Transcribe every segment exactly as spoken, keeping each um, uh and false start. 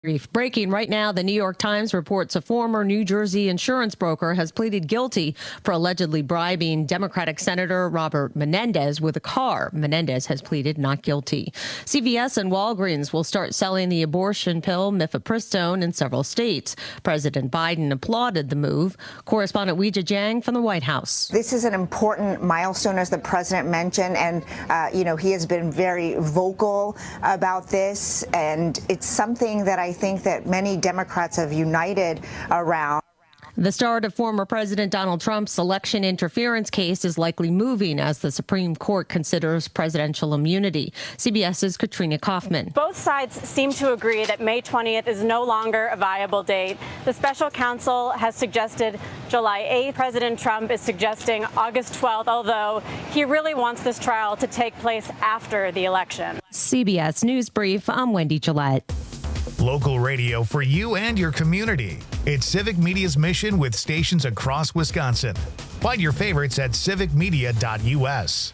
Brief. Breaking right now, the New York Times reports a former New Jersey insurance broker has pleaded guilty for allegedly bribing Democratic Senator Robert Menendez with a car. Menendez has pleaded not guilty. C V S and Walgreens will start selling the abortion pill mifepristone in several states. President Biden applauded the move. Correspondent Weijia Jiang from the White House. This is an important milestone, as the president mentioned, and, uh, you know, he has been very vocal about this, and it's something that I I think that many Democrats have united around. The start of former President Donald Trump's election interference case is likely moving as the Supreme Court considers presidential immunity. CBS's Katrina Kaufman. Both sides seem to agree that May twentieth is no longer a viable date. The special counsel has suggested July eighth. President Trump is suggesting August twelfth, although he really wants this trial to take place after the election. C B S News Brief, I'm Wendy Gillette. Local radio for you and your community. It's Civic Media's mission with stations across Wisconsin. Find your favorites at civic media dot u s.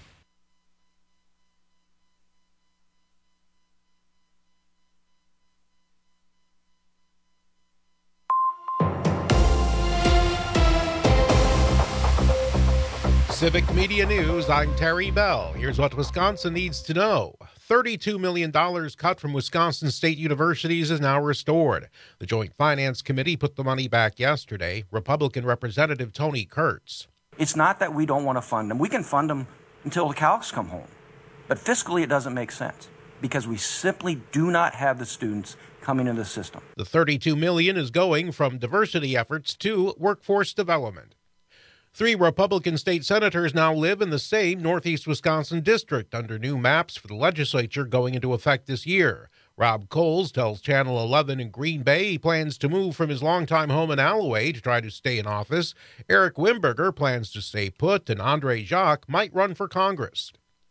Civic Media News, I'm Terry Bell. Here's what Wisconsin needs to know. thirty-two million dollars cut from Wisconsin State Universities is now restored. The Joint Finance Committee put the money back yesterday. Republican Representative Tony Kurtz. It's not that we don't want to fund them. We can fund them until the cows come home. But fiscally, it doesn't make sense because we simply do not have the students coming into the system. The thirty-two million dollars is going from diversity efforts to workforce development. Three Republican state senators now live in the same Northeast Wisconsin district under new maps for the legislature going into effect this year. Rob Coles tells Channel eleven in Green Bay he plans to move from his longtime home in Alloway to try to stay in office. Eric Wimberger plans to stay put, and Andre Jacques might run for Congress.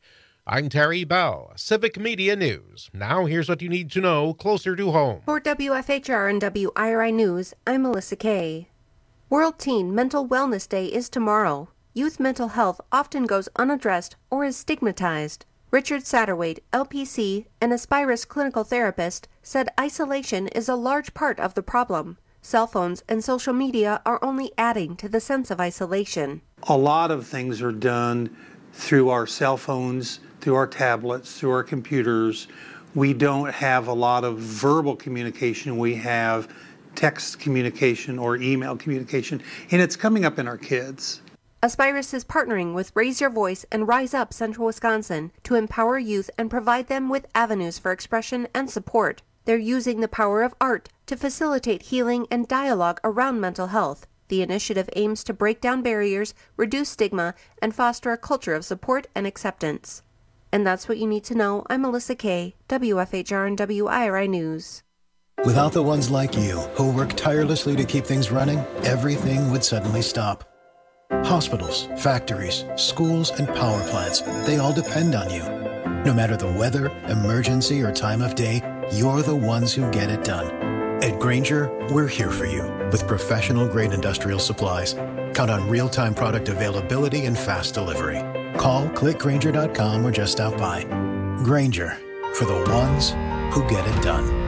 I'm Terry Bell, Civic Media News. Now here's what you need to know closer to home. For W F H R and W I R I News, I'm Melissa Kay. World Teen Mental Wellness Day is tomorrow. Youth mental health often goes unaddressed or is stigmatized. Richard Satterwhite, L P C, an Aspirus clinical therapist, said isolation is a large part of the problem. Cell phones and social media are only adding to the sense of isolation. A lot of things are done through our cell phones, through our tablets, through our computers. We don't have a lot of verbal communication. We have text communication or email communication, and it's coming up in our kids. Aspirus is partnering with Raise Your Voice and Rise Up Central Wisconsin to empower youth and provide them with avenues for expression and support. They're using the power of art to facilitate healing and dialogue around mental health. The initiative aims to break down barriers, reduce stigma, and foster a culture of support and acceptance. And that's what you need to know. I'm Melissa Kay, W F H R and W I R I News. Without the ones like you, who work tirelessly to keep things running, everything would suddenly stop. Hospitals, factories, schools, and power plants, they all depend on you. No matter the weather, emergency, or time of day, you're the ones who get it done. At Grainger, we're here for you with professional-grade industrial supplies. Count on real-time product availability and fast delivery. Call, click Grainger dot com, or just stop by. Grainger, for the ones who get it done.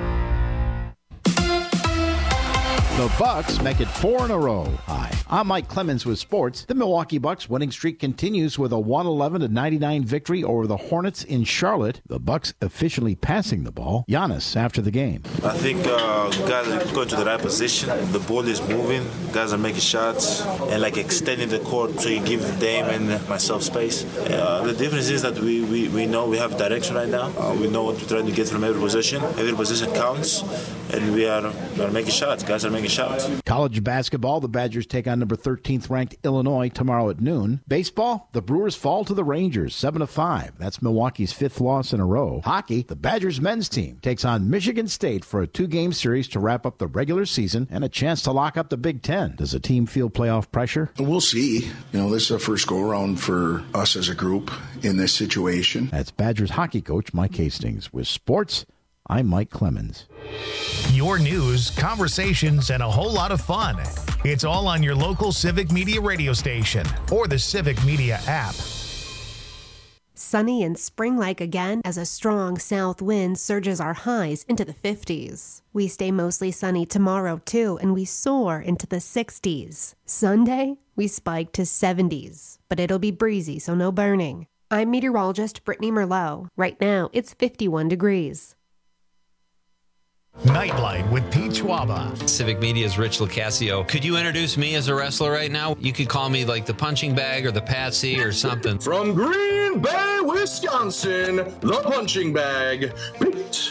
The Bucks make it four in a row. Hi, I'm Mike Clemens with sports. The Milwaukee Bucks winning streak continues with a one eleven to ninety-nine victory over the Hornets in Charlotte. The Bucks officially passing the ball. Giannis after the game. I think uh, guys are going to the right position. The ball is moving. Guys are making shots and like extending the court so you give Dame and myself space. Uh, the difference is that we, we, we know we have direction right now. Uh, we know what we're trying to get from every position. Every position counts, and we are, we are making shots. Guys are making shots. College basketball, the Badgers take on number thirteenth ranked Illinois tomorrow at noon. Baseball, the Brewers fall to the Rangers seven to five. That's Milwaukee's fifth loss in a row. Hockey, the Badgers men's team takes on Michigan State for a two-game series to wrap up the regular season and a chance to lock up the Big Ten. Does the team feel playoff pressure? We'll see. You know, this is the first go-around for us as a group in this situation. That's Badgers hockey coach Mike Hastings. With sports, I'm Mike Clemens. Your news, conversations, and a whole lot of fun. It's all on your local Civic Media radio station or the Civic Media app. sunny and spring-like again as a strong south wind surges our highs into the fifties. We stay mostly sunny tomorrow, too, and we soar into the sixties. Sunday, we spike to seventies, but it'll be breezy, so no burning. I'm meteorologist Brittany Merlot. Right now, it's fifty-one degrees. Nightlight with Pete Schwaba. Civic Media's Rich Locascio. Could you introduce me as a wrestler right now? You could call me like the punching bag or the Patsy or something. From Green Bay, Wisconsin, the punching bag, Pete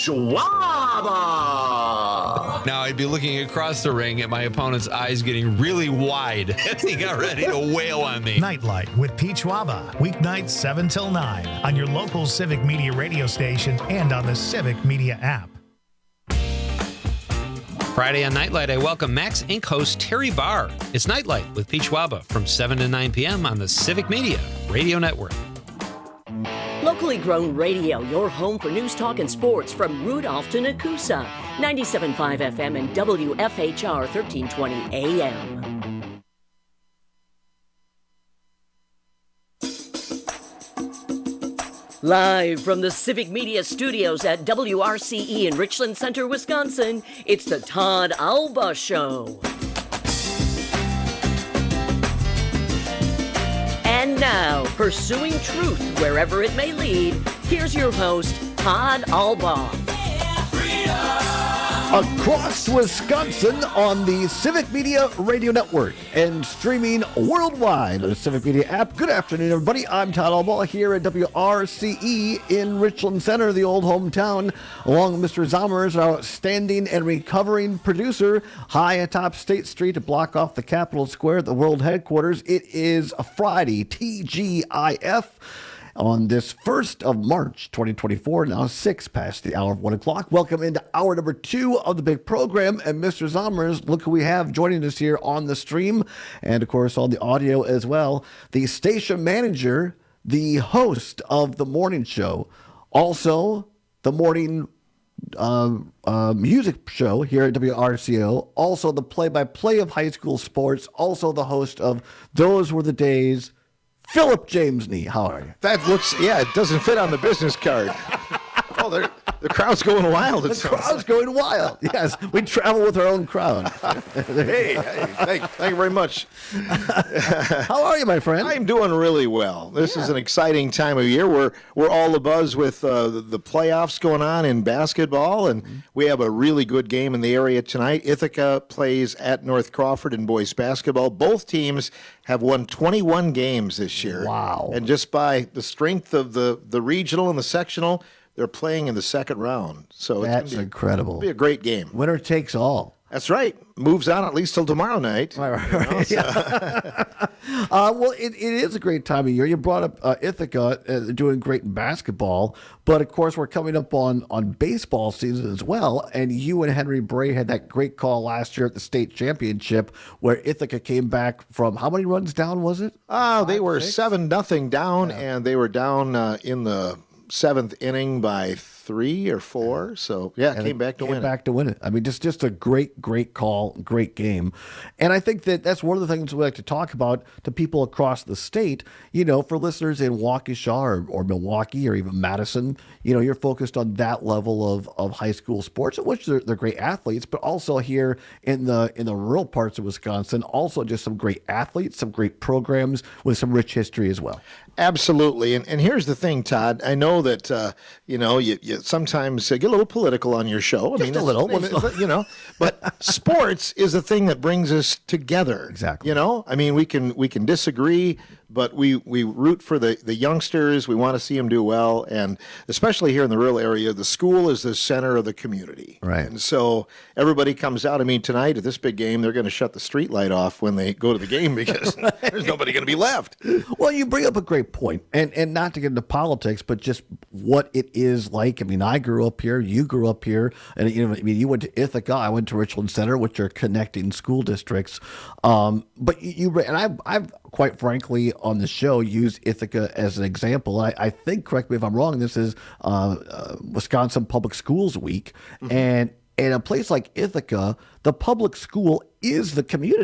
Schwaba. Now I'd be looking across the ring at my opponent's eyes getting really wide as he got ready to wail on me. Nightlight with Pete Schwaba. Weeknights seven till nine on your local Civic Media radio station and on the Civic Media app. Friday on Nightlight, I welcome Max Incorporated host Terry Barr. It's Nightlight with Pete Schwaba from seven to nine p.m. on the Civic Media Radio Network. Locally grown radio, your home for news, talk, and sports from Rudolph to Nakusa. ninety-seven point five F M and W F H R thirteen twenty A M. Live from the Civic Media Studios at W R C E in Richland Center, Wisconsin, it's the Todd Alba Show. And now, pursuing truth wherever it may lead, here's your host, Todd Alba. Across Wisconsin on the Civic Media Radio Network and streaming worldwide on the Civic Media app. Good afternoon, everybody. I'm Todd Alba here at W R C E in Richland Center, the old hometown, along with Mister Zommers, our outstanding and recovering producer, high atop State Street to block off the Capitol Square, the world headquarters. It is a Friday, T G I F. On this first of March, twenty twenty-four, now six past the hour of one o'clock. Welcome into hour number two of the big program. And Mister Zommers, look who we have joining us here on the stream. And, of course, on the audio as well. The station manager, the host of the morning show. Also, the morning uh, uh, music show here at W R C O. Also, the play-by-play of high school sports. Also, the host of Those Were the Days. Philip Jamesney, how are you? That looks, yeah, it doesn't fit on the business card. Oh, they're, the crowd's going wild. The crowd's going wild. Yes, we travel with our own crowd. hey, hey thank, thank you very much. How are you, my friend? I'm doing really well. This yeah. is an exciting time of year. We're we're all abuzz with uh, the, the playoffs going on in basketball, and mm-hmm. we have a really good game in the area tonight. Ithaca plays at North Crawford in boys basketball. Both teams have won twenty-one games this year. Wow. And just by the strength of the, the regional and the sectional, they're playing in the second round. So that's it's be, incredible. It'll be a great game. Winner takes all. That's right. Moves on at least till tomorrow night. Right, right, right. You know, so. Yeah. uh, well, it, it is a great time of year. You brought up uh, Ithaca. Uh, they're doing great in basketball. But, of course, we're coming up on, on baseball season as well. And you and Henry Bray had that great call last year at the state championship where Ithaca came back from, how many runs down was it? Oh, they Five, were six? seven nothing down, yeah. and they were down uh, in the seventh inning by three or four. So, yeah, and came back to came win it. back to win it. I mean, just, just a great, great call, great game. And I think that that's one of the things we like to talk about to people across the state. You know, for listeners in Waukesha or, or Milwaukee or even Madison, you know, you're focused on that level of, of high school sports, which they're, they're great athletes, but also here in the in the rural parts of Wisconsin, also just some great athletes, some great programs with some rich history as well. Absolutely. And and here's the thing, Todd. I know that, uh, you know, you, you sometimes get a little political on your show. I Just mean, a little. You know, but sports is the thing that brings us together. Exactly. You know, I mean, we can we can disagree, but we, we root for the, the youngsters. We want to see them do well. And especially here in the rural area, the school is the center of the community. Right. And so everybody comes out. I mean, tonight at this big game, they're going to shut the street light off when they go to the game because there's nobody going to be left. Well, you bring up a great point. And, and not to get into politics, but just what it is like. I mean, I grew up here. You grew up here. And, you know, I mean, you went to Ithaca. I went to Richland Center, which are connecting school districts. Um, but you, you and I've, I've quite frankly, on the show, used Ithaca as an example. I, I think, correct me if I'm wrong, this is uh, uh, Wisconsin Public Schools Week. Mm-hmm. And in a place like Ithaca, the public school is the community.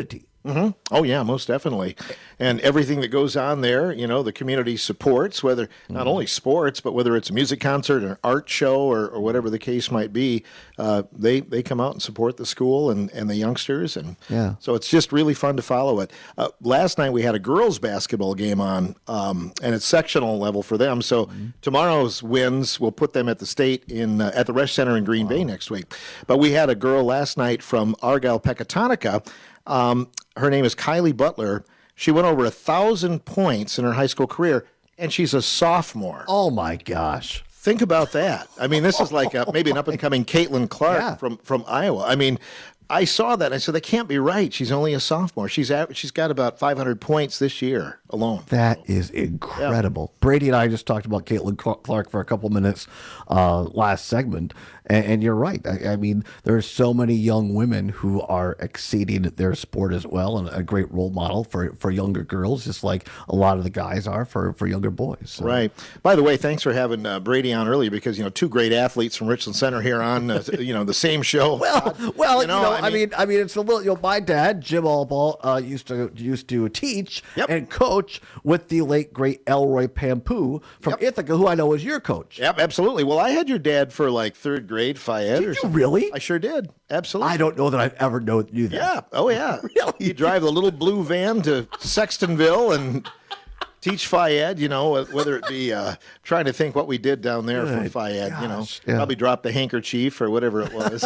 Mm-hmm. Oh, yeah, most definitely. And everything that goes on there, you know, the community supports, whether not mm-hmm. only sports, but whether it's a music concert, an art show, or, or whatever the case might be, uh, they, they come out and support the school and, and the youngsters. And yeah. so it's just really fun to follow it. Uh, last night we had a girls' basketball game on, um, and it's sectional level for them. So mm-hmm. tomorrow's wins will put them at the state in uh, at the Resch Center in Green wow. Bay next week. But we had a girl last night from Argyle, Pecatonica. Um, her name is Kylie Butler. She went over a thousand points in her high school career, and she's a sophomore. Oh my gosh! Think about that. I mean, this is like a, maybe an up and coming Caitlin Clark yeah. from from Iowa. I mean, I saw that. And I said, that can't be right. She's only a sophomore. She's at, she's got about five hundred points this year alone. That is incredible. Yeah. Brady and I just talked about Caitlin Clark for a couple minutes uh, last segment. And, and you're right. I, I mean, there are so many young women who are exceeding their sport as well, and a great role model for, for younger girls, just like a lot of the guys are for, for younger boys. So. Right. By the way, thanks for having uh, Brady on earlier, because, you know, two great athletes from Richland Center here on, uh, you know, the same show. Well, well, you know, you know I, mean, I mean, I mean, it's a little. You know, my dad, Jim Allball, uh, used to used to teach yep. and coach with the late great Elroy Pampu from yep. Ithaca, who I know is your coach. Yep, absolutely. Well, I had your dad for like third grade, Fayette. Did or you something. really? I sure did. Absolutely. I don't know that I've ever know, knew that. Yeah. Oh, yeah. Really? You drive the little blue van to Sextonville and teach Fayette, you know, whether it be uh, trying to think what we did down there Good from Fayette, gosh, you know, yeah. probably drop the handkerchief or whatever it was.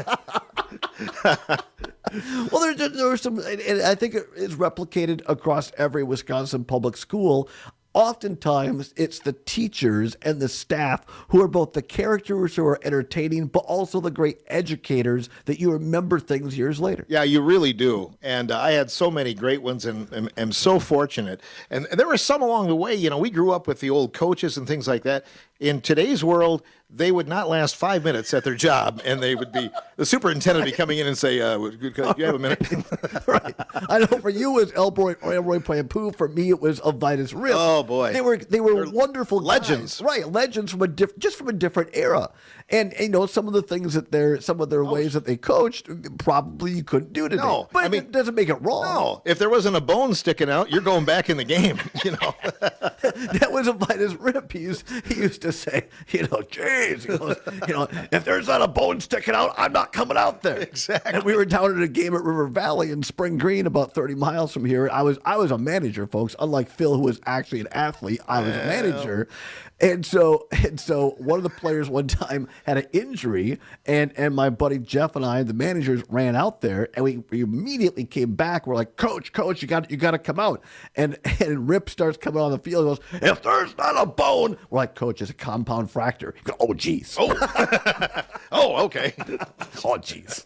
Well, there, there, there were some, and I think it is replicated across every Wisconsin public school. Oftentimes, it's the teachers and the staff who are both the characters who are entertaining, but also the great educators that you remember things years later. Yeah, you really do. And uh, I had so many great ones, and am, am so fortunate. And, and there were some along the way. You know, we grew up with the old coaches and things like that. In today's world, they would not last five minutes at their job, and they would be the superintendent would be coming in and say, uh, "Do you have a minute?" Right. I know for you it was Elroy Elroy Pampu. For me, it was Avitus Rip. Oh boy, they were they were They're wonderful legends, guys. Right? Legends from a diff- just from a different era. And you know, some of the things that they're some of their oh. ways that they coached probably you couldn't do today. No, but I mean, it doesn't make it wrong. No, if there wasn't a bone sticking out, you're going back in the game. You know, that was Avitus Rip. He used he used to say, you know, geez, he goes, you know, if there's not a bone sticking out, I'm not coming out there. Exactly. And we were down at a game at River Valley in Spring Green, about thirty miles from here. I was I was a manager, folks. Unlike Phil, who was actually an athlete, I was a manager. And so, and so, one of the players one time had an injury, and, and my buddy Jeff and I, the managers, ran out there, and we, we immediately came back. We're like, "Coach, coach, you got you got to come out." And and Rip starts coming on the field. And goes, "If there's not a bone," we're like, "Coach, it's a compound fracture." He goes, "Oh, geez." Oh, oh, okay. Oh, geez.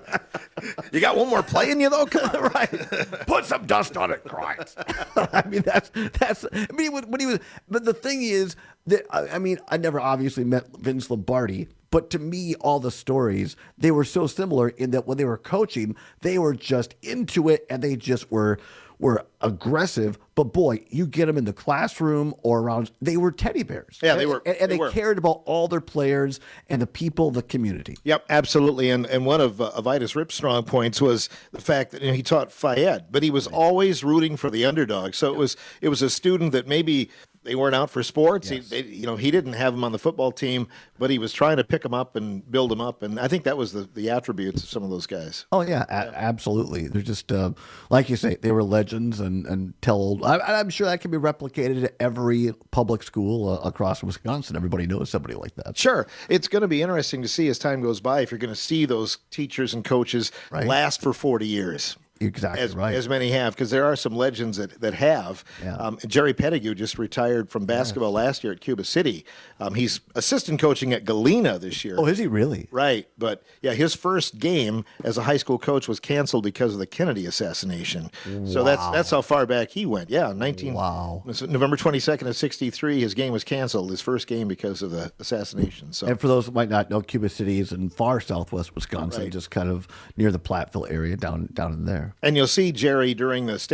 You got one more play in you though? Come on, right? Put some dust on it, Christ. I mean, that's that's. I mean, when he was, but the thing is that I mean, I never obviously met Vince Lombardi, but to me, all the stories they were so similar in that when they were coaching, they were just into it and they just were were aggressive. But boy, you get them in the classroom or around, they were teddy bears. Yeah, they were. And, and they, they were. cared about all their players and the people, the community. Yep, absolutely. And and one of uh, Avitus Rip's strong points was the fact that you know, he taught Fayette, but he was always rooting for the underdog. So it was it was a student that maybe they weren't out for sports. Yes. He, they, you know, he didn't have him on the football team, but he was trying to pick him up and build him up. And I think that was the, the attributes of some of those guys. Oh yeah, a- absolutely. They're just uh, like you say, they were legends and and tell old. I, I'm sure that can be replicated at every public school uh, across Wisconsin. Everybody knows somebody like that. Sure, it's going to be interesting to see as time goes by if you're going to see those teachers and coaches right. last for forty years. Exactly as, right. As many have, because there are some legends that, that have. Yeah. Um, Jerry Pettigrew just retired from basketball yes. last year at Cuba City. Um, he's assistant coaching at Galena this year. Oh, is he really? Right. But, yeah, his first game as a high school coach was canceled because of the Kennedy assassination. Wow. So that's that's how far back he went. Yeah, nineteen. Wow. November twenty-second of sixty-three, his game was canceled, his first game because of the assassination. So. And for those who might not know, Cuba City is in far southwest Wisconsin, right. just kind of near the Platteville area down down in there. And you'll see Jerry during the state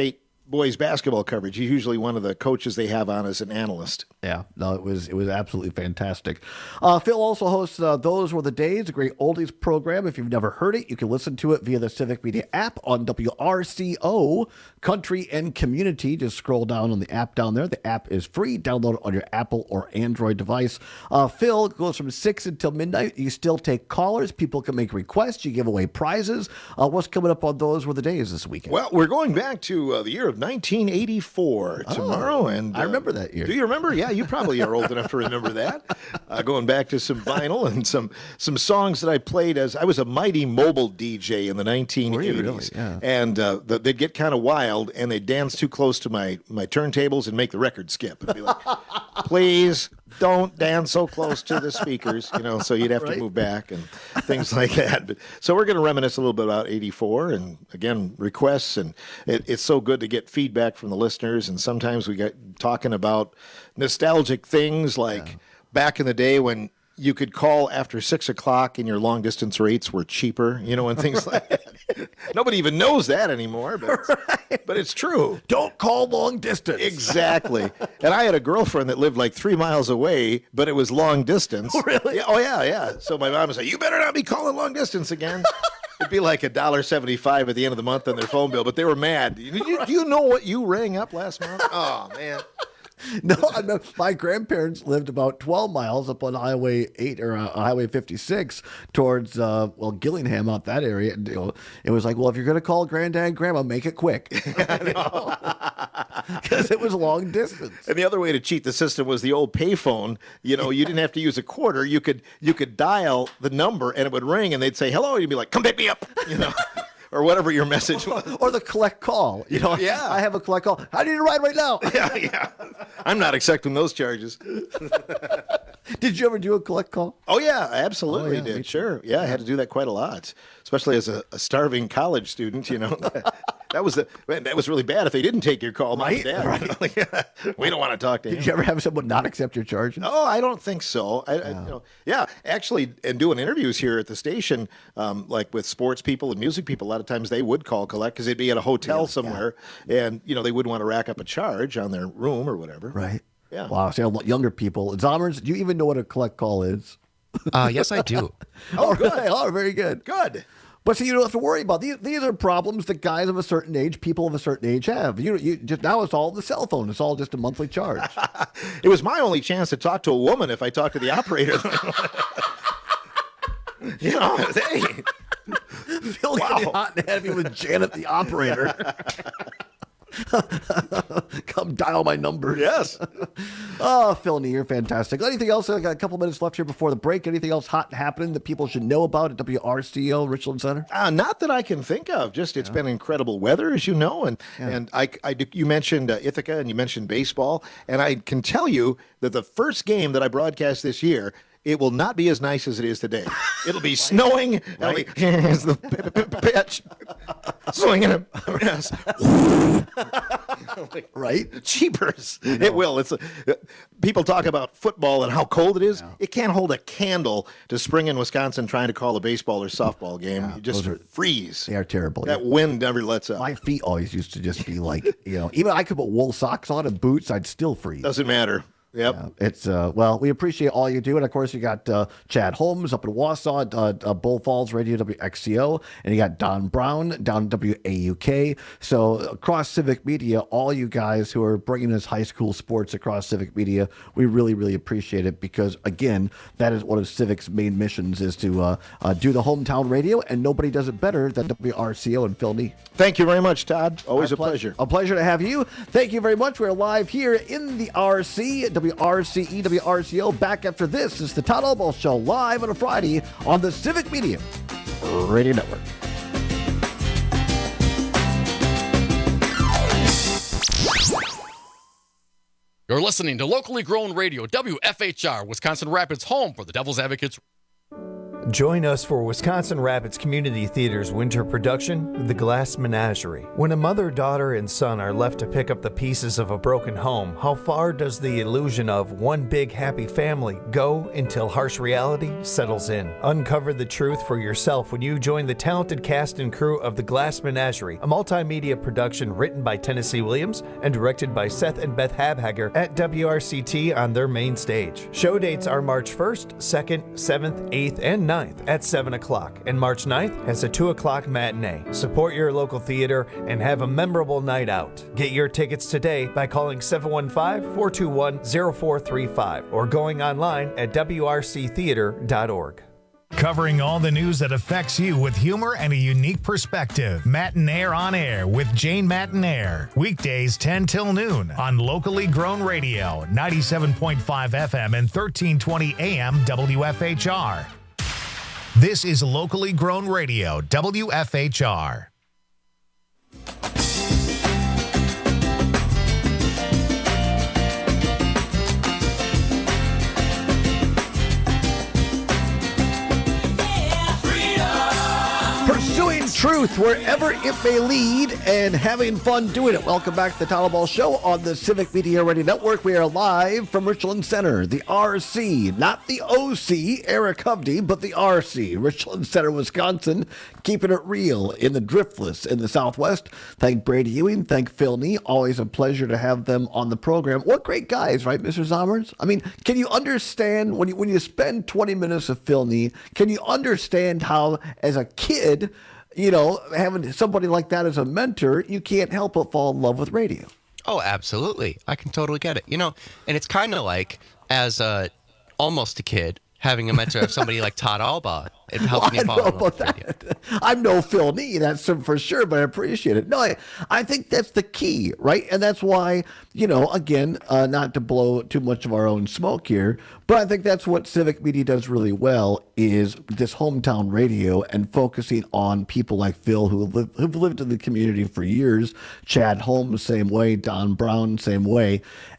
boys basketball coverage. He's usually one of the coaches they have on as an analyst. Yeah, no, it was it was absolutely fantastic. Uh, Phil also hosts uh, Those Were the Days, a great oldies program. If you've never heard it, you can listen to it via the Civic Media app on W R C O, Country and Community. Just scroll down on the app down there. The app is free. Download it on your Apple or Android device. Uh, Phil goes from six until midnight. You still take callers. People can make requests. You give away prizes. Uh, what's coming up on Those Were the Days this weekend? Well, we're going back to uh, the year of nineteen eighty-four tomorrow. Oh, and uh, I remember that year. Do you remember? Yeah, you probably are old enough to remember that. Uh, going back to some vinyl and some some songs that I played as I was a Mighty Mobile D J in the nineteen eighties. Were you really? Yeah. And uh, the, they'd get kind of wild and they'd dance too close to my, my turntables and make the record skip. It'd be like, please don't dance so close to the speakers, you know, so you'd have Right. to move back and things like that. But, so we're going to reminisce a little bit about eighty-four and, again, requests. And it, it's so good to get feedback from the listeners. And sometimes we get talking about nostalgic things like yeah. back in the day when you could call after six o'clock and your long distance rates were cheaper, you know, and things like that. Nobody even knows that anymore, but, right. but it's true. Don't call long distance. Exactly. And I had a girlfriend that lived like three miles away, but it was long distance. Oh, really? Yeah, oh, yeah, yeah. So my mom would say, you better not be calling long distance again. It'd be like a dollar seventy-five at the end of the month on their phone bill, but they were mad. Do you, do you know what you rang up last month? Oh, man. No, I know my grandparents lived about twelve miles up on Highway eight or uh, Highway fifty-six towards, uh, well, Gillingham out that area. And, you know, it was like, well, if you're going to call granddad and grandma, make it quick. Because it was long distance. And the other way to cheat the system was the old payphone. You know, you didn't have to use a quarter. You could you could dial the number and it would ring and they'd say, hello. And you'd be like, come pick me up, you know. Or whatever your message was. Or the collect call. You know, yeah. I have a collect call. I need a ride right now. Yeah, yeah. I'm not accepting those charges. Did you ever do a collect call? Oh, yeah, absolutely oh, yeah, did. Sure. Yeah, I had to do that quite a lot, especially as a, a starving college student, you know. That was the, man, that was really bad if they didn't take your call, Mom right? and Dad. Right. We don't want to talk to him. Did you ever have someone not accept your charges? No, I don't think so. I, no. I, you know, yeah, actually, and doing interviews here at the station, um, like with sports people and music people, a lot of times they would call collect because they'd be at a hotel yeah, somewhere, yeah. and you know they wouldn't want to rack up a charge on their room or whatever. Right. Yeah. Wow. So younger people, Zommers, do you even know what a collect call is? Uh, yes, I do. Oh, good. Oh, very good. Good. But see, you don't have to worry about these. These are problems that guys of a certain age, people of a certain age, have. You, you just now it's all the cell phone. It's all just a monthly charge. It was my only chance to talk to a woman if I talked to the operator. You know, hey, Phil wow. getting hot and heavy with Janet, the operator. Come dial my number. Yes. Oh, Phil, you're fantastic. Anything else? I got a couple minutes left here before the break. Anything else hot happening that people should know about at W R C O Richland Center? Uh, not that I can think of. Just it's yeah. been incredible weather, as you know, and yeah. and I, I you mentioned uh, Ithaca and you mentioned baseball, and I can tell you that the first game that I broadcast this year, it will not be as nice as it is today. It'll be snowing. Right. Be, here's the pitch. Swinging him. Yes. Right? Cheapers. It will. It's a, people talk about football and how cold it is. Yeah. It can't hold a candle to spring in Wisconsin trying to call a baseball or softball game. Yeah, you just are, freeze. They are terrible. That wind never lets up. My feet always used to just be like, you know, even I could put wool socks on and boots, I'd still freeze. Doesn't matter. Yep. Yeah, it's, uh, well, we appreciate all you do. And of course, you got uh, Chad Holmes up in Wausau, uh, uh, Bull Falls Radio W X C O, and you got Don Brown down at W A U K. So across Civic Media, all you guys who are bringing us high school sports across Civic Media, we really, really appreciate it because, again, that is one of Civic's main missions is to uh, uh, do the hometown radio, and nobody does it better than W R C O and Phil Nee. Thank you very much, Todd. Always Our a pleasure. A pleasure to have you. Thank you very much. We're live here in the R C, W R C E, W R C O. Back after this is the Todd Albaugh Show live on a Friday on the Civic Media Radio Network. You're listening to locally grown radio, W F H R, Wisconsin Rapids, home for the Devil's Advocates. Join us for Wisconsin Rapids Community Theater's winter production, The Glass Menagerie. When a mother, daughter, and son are left to pick up the pieces of a broken home, how far does the illusion of one big happy family go until harsh reality settles in? Uncover the truth for yourself when you join the talented cast and crew of The Glass Menagerie, a multimedia production written by Tennessee Williams and directed by Seth and Beth Habhager at W R C T on their main stage. Show dates are March first, second, seventh, eighth, and ninth at seven o'clock, and March ninth has a two o'clock matinee. Support your local theater and have a memorable night out. Get your tickets today by calling seven one five, four two one, zero four three five or going online at w r c theater dot org. Covering all the news that affects you with humor and a unique perspective. Matinaire on Air with Jane Matinaire. Weekdays ten till noon on locally grown radio, ninety-seven point five F M and thirteen twenty A M W F H R. This is locally grown radio, W F H R. Pursuing truth wherever it may lead and having fun doing it. Welcome back to the Tyler Ball Show on the Civic Media Radio Network. We are live from Richland Center, the R C, not the O C, Eric Hovde, but the R C, Richland Center, Wisconsin, keeping it real in the driftless in the Southwest. Thank Brady Ewing, thank Phil Nee. Always a pleasure to have them on the program. What great guys, right, Mister Zommers? I mean, can you understand when you when you spend twenty minutes with Phil Nee? Can you understand how, as a kid, you know, having somebody like that as a mentor, you can't help but fall in love with radio? Oh, absolutely. I can totally get it. You know, and it's kind of like, as a, almost a kid, having a mentor of somebody like Todd Albaugh. It helps well, me fall in love with radio. I'm no Phil Nee, that's for sure, but I appreciate it. No, I, I think that's the key, right? And that's why, you know, again, uh, not to blow too much of our own smoke here, but I think that's what Civic Media does really well, is this hometown radio and focusing on people like Phil who live, who've lived in the community for years. Chad Holmes, same way. Don Brown, same way.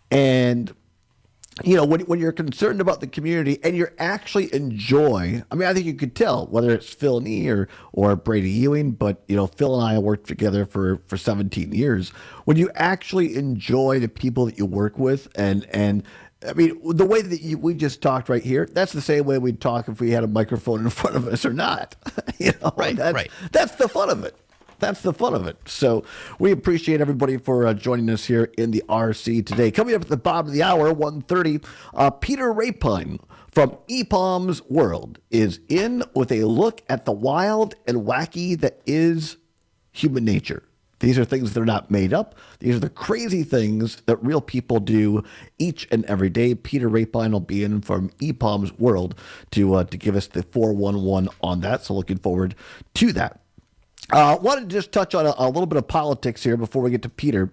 And you know, when when you're concerned about the community and you actually enjoy, I mean, I think you could tell whether it's Phil Nee or, or Brady Ewing, but, you know, Phil and I worked together for, for seventeen years. When you actually enjoy the people that you work with and, and I mean, the way that you, we just talked right here, that's the same way we'd talk if we had a microphone in front of us or not. you know, right, that's, right. That's the fun of it. That's the fun of it. So we appreciate everybody for uh, joining us here in the R C today. Coming up at the bottom of the hour, one thirty, uh, Peter Rapine from E P O M's World is in with a look at the wild and wacky that is human nature. These are things that are not made up. These are the crazy things that real people do each and every day. Peter Rapine will be in from E P O M's World to, uh, to give us the four one one on that. So looking forward to that. Uh, wanted to just touch on a, a little bit of politics here before we get to Peter,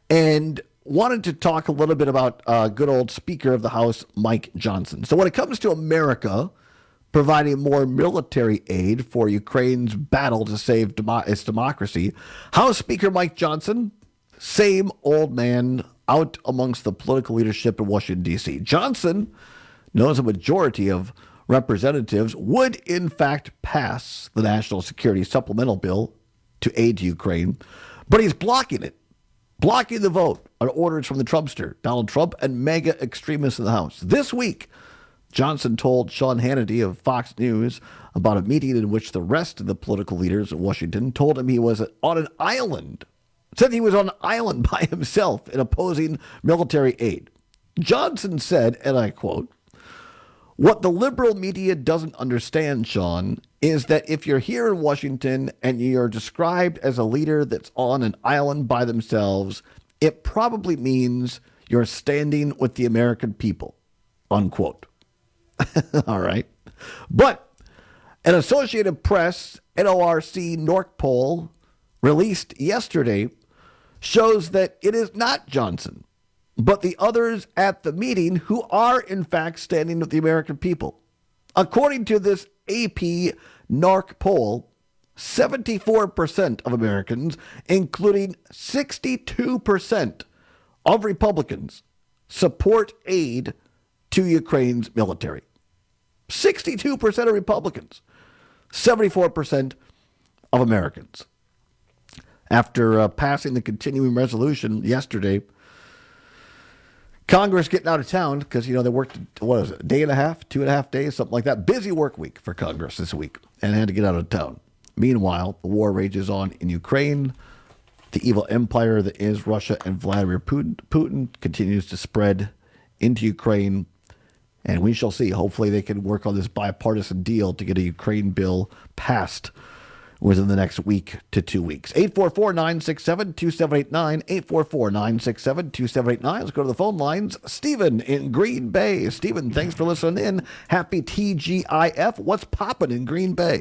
and wanted to talk a little bit about uh, good old Speaker of the House, Mike Johnson. So when it comes to America providing more military aid for Ukraine's battle to save demo- its democracy, House Speaker Mike Johnson, same old man out amongst the political leadership in Washington, D C. Johnson knows a majority of representatives would, in fact, pass the National Security Supplemental Bill to aid Ukraine, but he's blocking it, blocking the vote on orders from the Trumpster, Donald Trump, and mega extremists in the House. This week, Johnson told Sean Hannity of Fox News about a meeting in which the rest of the political leaders in Washington told him he was on an island, said he was on an island by himself in opposing military aid. Johnson said, and I quote, "What the liberal media doesn't understand, Sean, is that if you're here in Washington and you're described as a leader that's on an island by themselves, it probably means you're standing with the American people," unquote. All right. But an Associated Press N O R C Nork poll released yesterday shows that it is not Johnson, but the others at the meeting who are, in fact, standing with the American people. According to this A P NARC poll, seventy-four percent of Americans, including sixty-two percent of Republicans, support aid to Ukraine's military. sixty-two percent of Republicans, seventy-four percent of Americans. After uh, passing the continuing resolution yesterday, Congress getting out of town because, you know, they worked, what is it, a day and a half, two and a half days, something like that. Busy work week for Congress this week, and had to get out of town. Meanwhile, the war rages on in Ukraine. The evil empire that is Russia and Vladimir Putin, Putin continues to spread into Ukraine, and we shall see. Hopefully they can work on this bipartisan deal to get a Ukraine bill passed within the next week to two weeks. eight four four, nine six seven, two seven eight nine, eight four four, nine six seven, two seven eight nine. Let's go to the phone lines. Stephen in Green Bay. Stephen, thanks for listening in. Happy T G I F. What's popping in Green Bay?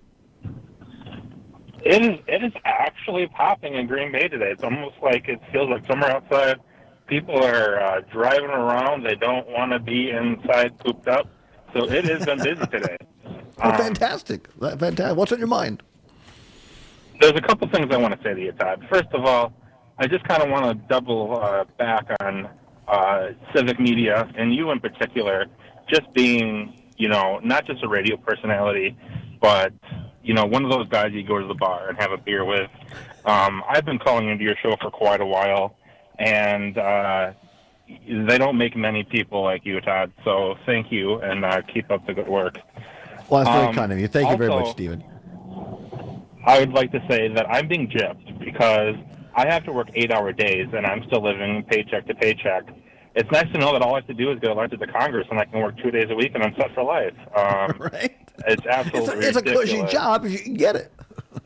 It is, it is actually popping in Green Bay today. It's almost like it feels like summer outside. People are uh, driving around. They don't want to be inside cooped up. So it has been busy today. Oh, Um, fantastic. Fantastic. What's on your mind? There's a couple things I want to say to you, Todd. First of all, I just kind of want to double uh, back on uh, civic media, and you in particular, just being, you know, not just a radio personality, but, you know, one of those guys you go to the bar and have a beer with. Um, I've been calling into your show for quite a while, and uh, they don't make many people like you, Todd. So thank you, and uh, keep up the good work. Well, that's very Um, kind of you. Thank you very also, much, Stephen. I would like to say that I'm being gypped because I have to work eight-hour days, and I'm still living paycheck to paycheck. It's nice to know that all I have to do is get elected to Congress, and I can work two days a week, and I'm set for life. Um, right? It's absolutely It's a, it's a ridiculous. cushy job if you can get it.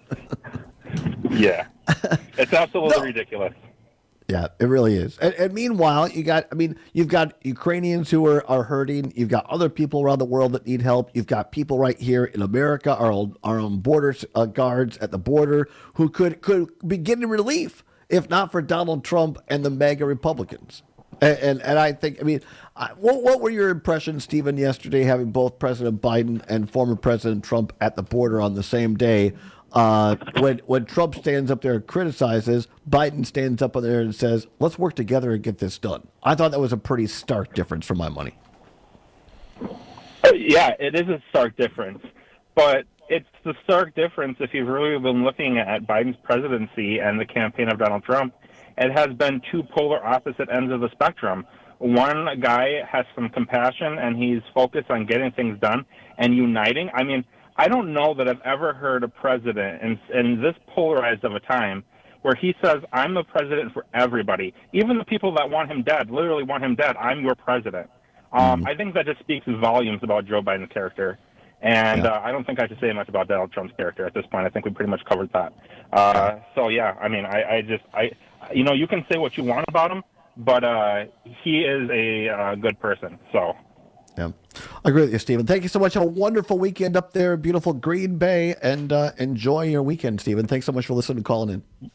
Yeah. It's absolutely ridiculous. Yeah, it really is. And, and meanwhile, you got, I mean, you've got Ukrainians who are, are hurting. You've got other people around the world that need help. You've got people right here in America, our own, our own border uh, guards at the border who could, could be getting relief if not for Donald Trump and the MAGA Republicans. And, and, and I think, I mean, I, what, what were your impressions, Stephen, yesterday, having both President Biden and former President Trump at the border on the same day? Uh, when when Trump stands up there and criticizes, Biden stands up there and says, let's work together and get this done. I thought that was a pretty stark difference for my money. Yeah, it is a stark difference. But it's the stark difference if you've really been looking at Biden's presidency and the campaign of Donald Trump. It has been two polar opposite ends of the spectrum. One guy has some compassion, and he's focused on getting things done and uniting. I mean, I don't know that I've ever heard a president in, in this polarized of a time where he says, I'm the president for everybody. Even the people that want him dead, literally want him dead, I'm your president. Um, mm-hmm. I think that just speaks volumes about Joe Biden's character. And yeah. uh, I don't think I should say much about Donald Trump's character at this point. I think we pretty much covered that. Uh, so, yeah, I mean, I, I just, I, you know, you can say what you want about him, but uh, he is a uh, good person, so... Yeah, I agree with you, Stephen. Thank you so much. Have a wonderful weekend up there, beautiful Green Bay, and uh, enjoy your weekend, Stephen. Thanks so much for listening and calling in.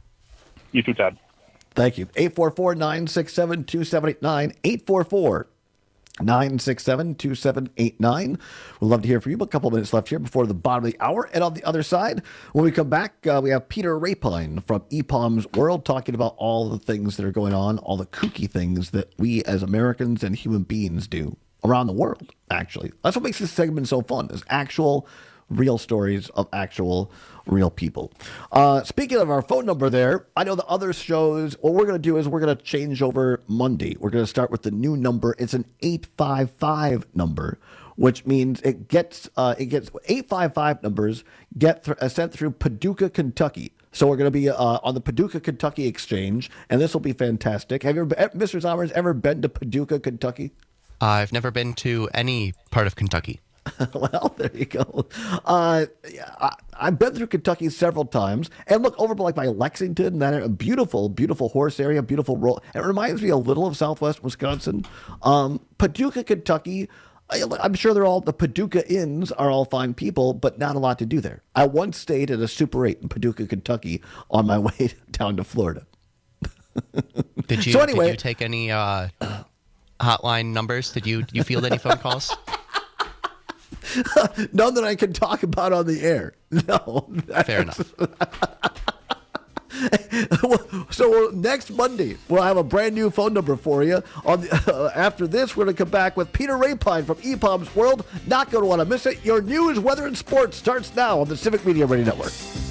You too, Todd. Thank you. eight four four, nine six seven, two seven eight nine, eight four four, nine six seven, two seven eight nine. We'd love to hear from you. A couple minutes left here before the bottom of the hour. And on the other side, when we come back, uh, we have Peter Rapine from E P O M's World talking about all the things that are going on, all the kooky things that we as Americans and human beings do around the world, actually. That's what makes this segment so fun, is actual real stories of actual real people. Uh, speaking of our phone number there, I know the other shows, what we're going to do is we're going to change over Monday. We're going to start with the new number. It's an eight five five number, which means it gets uh, it gets eight five five numbers get th- uh, sent through Paducah, Kentucky. So we're going to be uh, on the Paducah, Kentucky exchange, and this will be fantastic. Have you ever, Mister Somers, ever been to Paducah, Kentucky? I've never been to any part of Kentucky. Well, there you go. Uh, I, I've been through Kentucky several times, and look over like by Lexington, that a beautiful, beautiful horse area, beautiful roll. It reminds me a little of Southwest Wisconsin. Um, Paducah, Kentucky. I, I'm sure they're all the Paducah Inns are all fine people, but not a lot to do there. I once stayed at a Super eight in Paducah, Kentucky, on my way down to Florida. Did you? So anyway, did you take any uh, hotline numbers? Did you? Did you field any phone calls? None that I can talk about on the air. No. Fair enough. So next Monday, we'll have a brand new phone number for you. On the, uh, after this, we're going to come back with Peter Rapine from E P O M's World. Not going to want to miss it. Your news, weather, and sports starts now on the Civic Media Radio Network.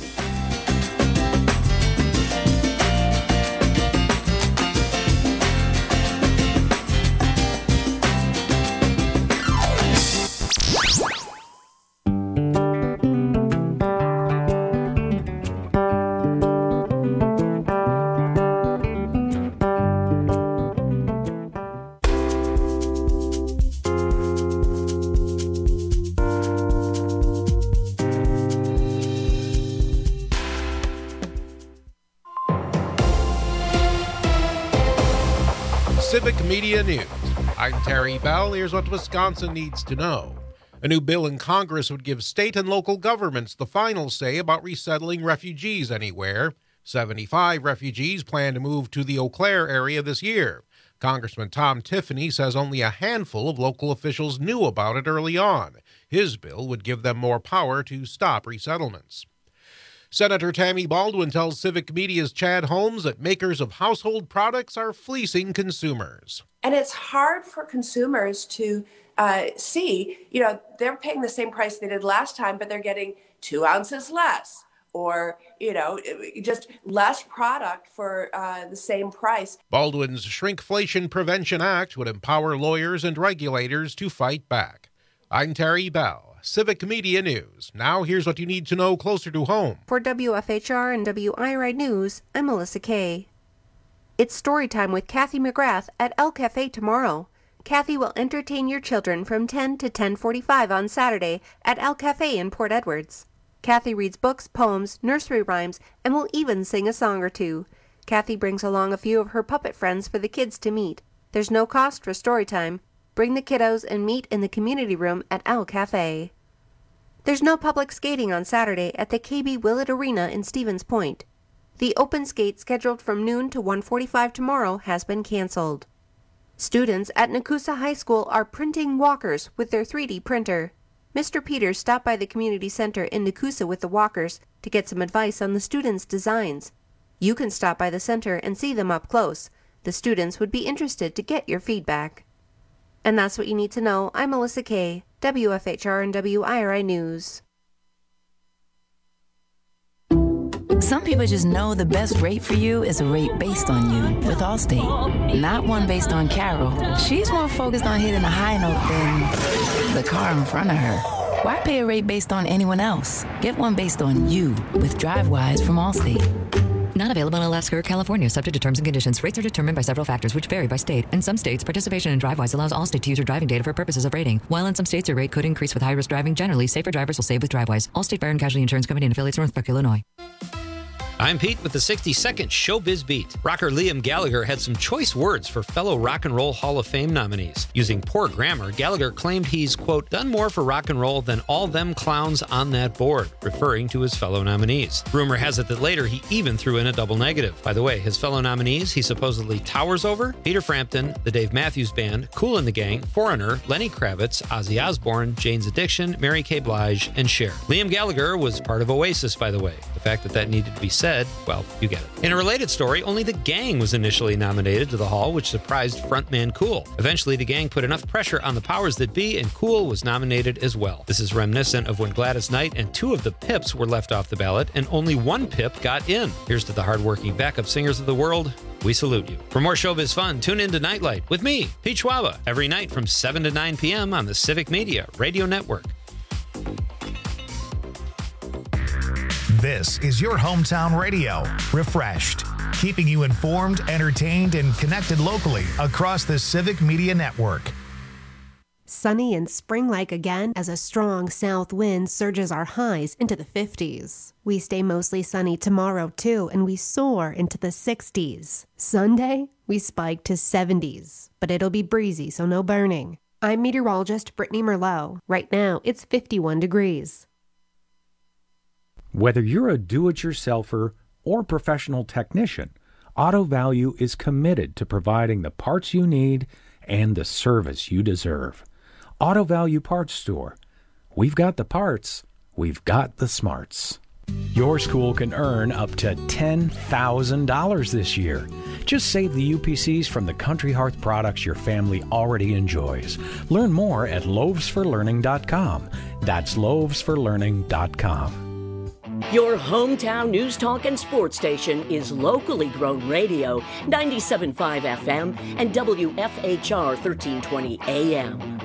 Civic Media News. I'm Terry Bell. Here's what Wisconsin needs to know. A new bill in Congress would give state and local governments the final say about resettling refugees anywhere. seventy-five refugees plan to move to the Eau Claire area this year. Congressman Tom Tiffany says only a handful of local officials knew about it early on. His bill would give them more power to stop resettlements. Senator Tammy Baldwin tells Civic Media's Chad Holmes that makers of household products are fleecing consumers. And it's hard for consumers to uh, see, you know, they're paying the same price they did last time, but they're getting two ounces less or, you know, just less product for uh, the same price. Baldwin's Shrinkflation Prevention Act would empower lawyers and regulators to fight back. I'm Terry Bell. Civic Media News. Now here's what you need to know closer to home. For W F H R and W I R I News, I'm Melissa Kay. It's story time with Kathy McGrath at El Cafe tomorrow. Kathy will entertain your children from ten to ten forty-five on Saturday at El Cafe in Port Edwards. Kathy reads books, poems, nursery rhymes, and will even sing a song or two. Kathy brings along a few of her puppet friends for the kids to meet. There's no cost for story time. Bring the kiddos and meet in the community room at El Cafe. There's no public skating on Saturday at the K B Willett Arena in Stevens Point. The open skate scheduled from noon to one forty-five tomorrow has been canceled. Students at Nakusa High School are printing walkers with their three D printer. Mister Peters stopped by the community center in Nakusa with the walkers to get some advice on the students' designs. You can stop by the center and see them up close. The students would be interested to get your feedback. And that's what you need to know. I'm Melissa Kay, W F H R and W I R I News. Some people just know the best rate for you is a rate based on you with Allstate, not one based on Carol. She's more focused on hitting a high note than the car in front of her. Why pay a rate based on anyone else? Get one based on you with DriveWise from Allstate. Not available in Alaska or California, subject to terms and conditions. Rates are determined by several factors, which vary by state. In some states, participation in DriveWise allows Allstate to use your driving data for purposes of rating. While in some states, your rate could increase with high-risk driving. Generally, safer drivers will save with DriveWise. Allstate Fire and Casualty Insurance Company and affiliates, Northbrook, Illinois. I'm Pete with the sixty-second Showbiz Beat. Rocker Liam Gallagher had some choice words for fellow Rock and Roll Hall of Fame nominees. Using poor grammar, Gallagher claimed he's, quote, done more for rock and roll than all them clowns on that board, referring to his fellow nominees. Rumor has it that later he even threw in a double negative. By the way, his fellow nominees he supposedly towers over: Peter Frampton, the Dave Matthews Band, Kool and the Gang, Foreigner, Lenny Kravitz, Ozzy Osbourne, Jane's Addiction, Mary Kay Blige, and Cher. Liam Gallagher was part of Oasis, by the way. The fact that that needed to be said, well, you get it. In a related story, only The Gang was initially nominated to the Hall, which surprised frontman Kool. Eventually, The Gang put enough pressure on the powers that be, and Kool was nominated as well. This is reminiscent of when Gladys Knight and two of the Pips were left off the ballot, and only one Pip got in. Here's to the hardworking backup singers of the world. We salute you. For more showbiz fun, tune in to Nightlight with me, Pete Schwaba, every night from seven to nine p.m. on the Civic Media Radio Network. This is your hometown radio, Refreshed, keeping you informed, entertained, and connected locally across the Civic Media Network. Sunny and spring-like again as a strong south wind surges our highs into the fifties. We stay mostly sunny tomorrow too, and we soar into the sixties. Sunday, we spike to seventies, but it'll be breezy, so no burning. I'm meteorologist Brittany Merlot. Right now, it's fifty-one degrees. Whether you're a do-it-yourselfer or professional technician, Auto Value is committed to providing the parts you need and the service you deserve. Auto Value Parts Store. We've got the parts, we've got the smarts. Your school can earn up to ten thousand dollars this year. Just save the U P Cs from the Country Hearth products your family already enjoys. Learn more at loaves for learning dot com. That's loaves for learning dot com. Your hometown news talk and sports station is Locally Grown Radio, ninety-seven point five F M and W F H R thirteen twenty A M.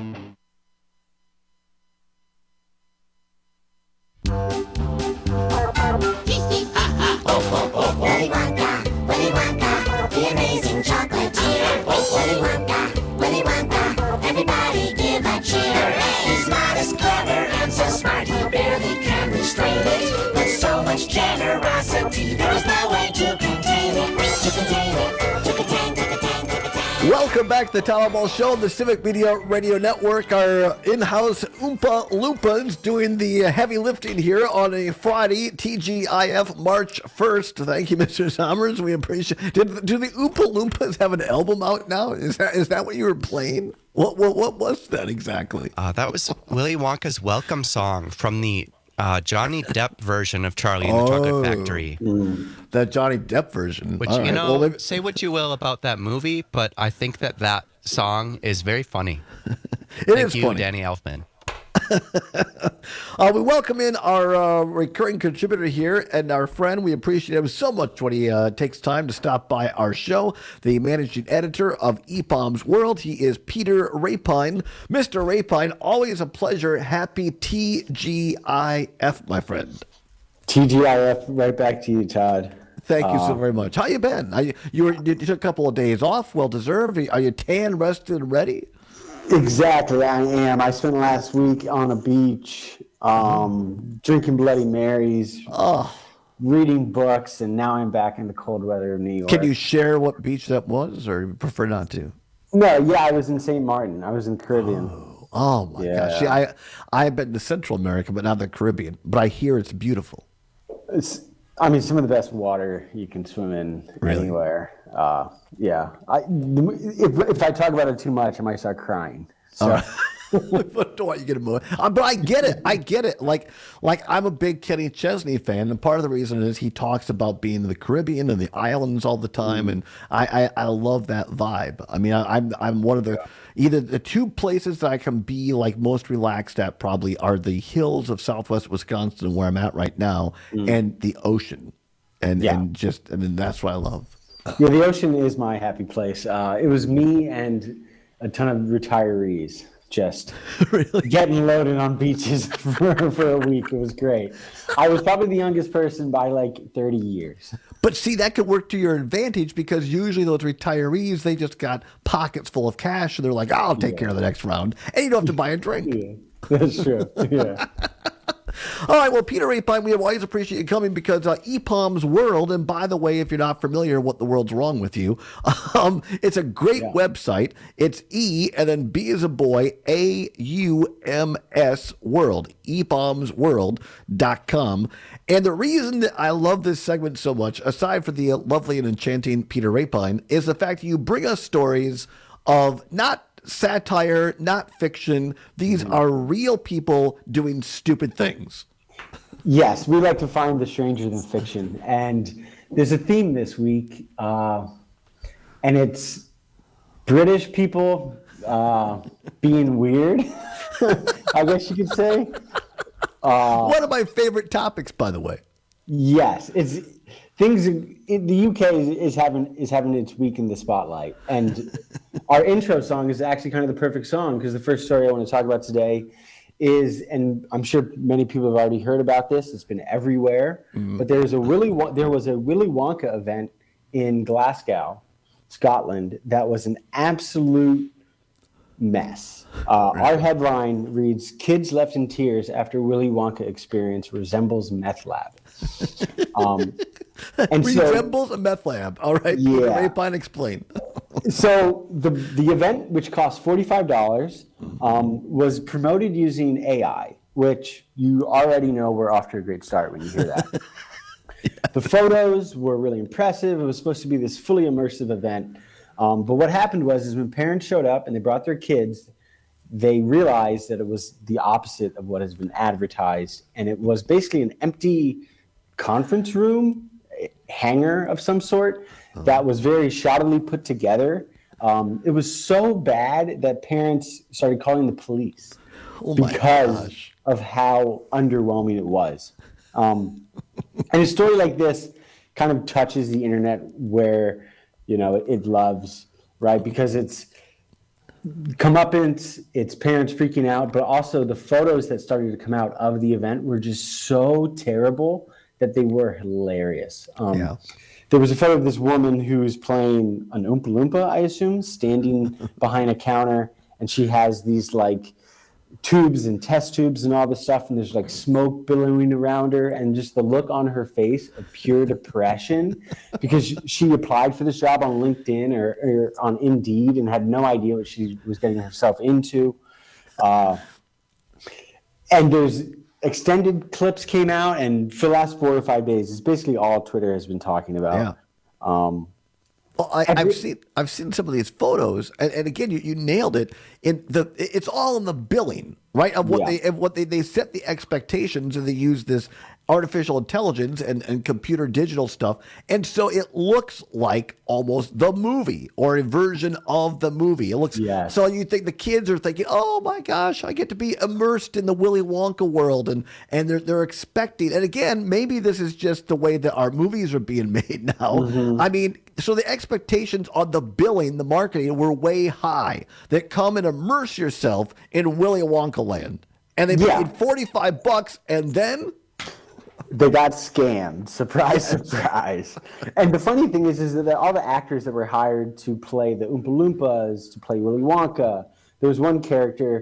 Willy Wonka, Willy Wonka, the amazing chocolatier. Willy Wonka, Willy Wonka, everybody give a cheer. He's not as clever and so smart, he barely can restrain it. With so much generosity, there's no way to contain it. To contain it, to contain, to contain, to contain. Welcome back to the Tyler Ball Show, the Civic Media Radio Network. Our in-house Oompa Loompas doing the heavy lifting here on a Friday, T G I F March first. Thank you, Mister Sommers. We appreciate. Did do the Oompa Loompas have an album out now? Is that is that what you were playing? What what what was that exactly? Uh, that was Willy Wonka's welcome song from the uh, Johnny Depp version of Charlie and the Chocolate Factory. Mm, that Johnny Depp version. Which, All you right. know, Well, maybe- say what you will about that movie, but I think that that song is very funny. It Thank is you, funny. Danny Elfman. Uh, we welcome in our uh, recurring contributor here and our friend. We appreciate him so much when he uh, takes time to stop by our show, the managing editor of E P O M's World. He is Peter Rapine. Mister Rapine, always a pleasure. Happy T G I F, my friend. T G I F, right back to you, Todd. Thank you Uh, so very much. How you been? Are you, you, were, you took a couple of days off, well deserved. Are you tan, rested, and ready? Exactly, I am. I spent last week on a beach, um, drinking Bloody Marys, oh. reading books, and now I'm back in the cold weather of New York. Can you share what beach that was, or you prefer not to? No, yeah, I was in Saint Martin. I was in the Caribbean. Oh, oh my Yeah. gosh. See, I, I've been to Central America, but not the Caribbean. But I hear it's beautiful. It's, I mean, some of the best water you can swim in Really? anywhere. Uh, yeah. I, if, if I talk about it too much, I might start crying. So. All right. Don't want you to get emotional. Uh, but I get it. I get it. Like, like I'm a big Kenny Chesney fan, and part of the reason is he talks about being in the Caribbean and the islands all the time, Mm-hmm. and I, I, I love that vibe. I mean, I, I'm I'm one of the either the two places that I can be like most relaxed at probably are the hills of Southwest Wisconsin, where I'm at right now, Mm. and the ocean, and Yeah. and just I mean that's what I love. Yeah, the ocean is my happy place. Uh, it was me and a ton of retirees just getting loaded on beaches for, for a week. It was great. I was probably the youngest person by like thirty years. But see, that could work to your advantage because usually those retirees, they just got pockets full of cash and they're like, I'll take care of the next round. And you don't have to buy a drink. Yeah, that's true. Yeah. All right, well, Peter Rapine, we always appreciate you coming because uh, E P O M's World, and by the way, if you're not familiar what the world's wrong with you, um, it's a great Yeah. website. It's E and then B as a boy, A U M S World, E P O M's World dot com. And the reason that I love this segment so much, aside from the lovely and enchanting Peter Rapine, is the fact that you bring us stories of not satire, not fiction. These are real people doing stupid things. Yes, we like to find the stranger than fiction. And there's a theme this week, uh, and it's British people uh, being weird, I guess you could say. Uh, One of my favorite topics, by the way. Yes, it's things. In, the U K is, is having is having its week in the spotlight, and our intro song is actually kind of the perfect song because the first story I want to talk about today is, and I'm sure many people have already heard about this. It's been everywhere, Mm-hmm. but there's a Willy Won- there was a Willy Wonka event in Glasgow, Scotland, that was an absolute mess. Uh, Our headline reads, "Kids left in tears after Willy Wonka experience resembles meth lab." Um, and so, Resembles a meth lab. All right. Yeah. Rapine, explain. so the the event, which cost forty-five dollars, um, was promoted using A I, which you already know we're off to a great start when you hear that. The photos were really impressive. It was supposed to be this fully immersive event. Um, but what happened was is when parents showed up and they brought their kids, they realized that it was the opposite of what has been advertised. And it was basically an empty conference room hangar of some sort that was very shoddily put together. Um, it was so bad that parents started calling the police oh my because gosh. of how underwhelming it was. Um, and a story like this kind of touches the internet where, you know, it loves, right? Because it's comeuppance, it's parents freaking out, but also the photos that started to come out of the event were just so terrible that they were hilarious. Um, Yeah. There was a photo of this woman who was playing an Oompa Loompa, I assume, standing behind a counter, and she has these like tubes and test tubes and all this stuff, and there's like smoke billowing around her, and just the look on her face of pure depression because she applied for this job on LinkedIn or, or on Indeed and had no idea what she was getting herself into. Uh, and there's extended clips came out, and for the last four or five days, it's basically all Twitter has been talking about. Yeah. Um, Well, I, I've seen I've seen some of these photos, and, and again, you, you nailed it. In the it's all in the billing, right? Of what Yeah. they of what they, they set the expectations, and they use this artificial intelligence and, and computer digital stuff, and so it looks like almost the movie or a version of the movie. It looks Yes. so you think the kids are thinking, oh my gosh, I get to be immersed in the Willy Wonka world, and and they're they're expecting. And again, maybe this is just the way that our movies are being made now. Mhm. I mean, so the expectations on the billing, the marketing were way high. That come and immerse yourself in Willy Wonka land, and they Yeah. paid forty-five bucks, and then they got scammed. Surprise, surprise. And the funny thing is, is that all the actors that were hired to play the Oompa Loompas, to play Willy Wonka, there was one character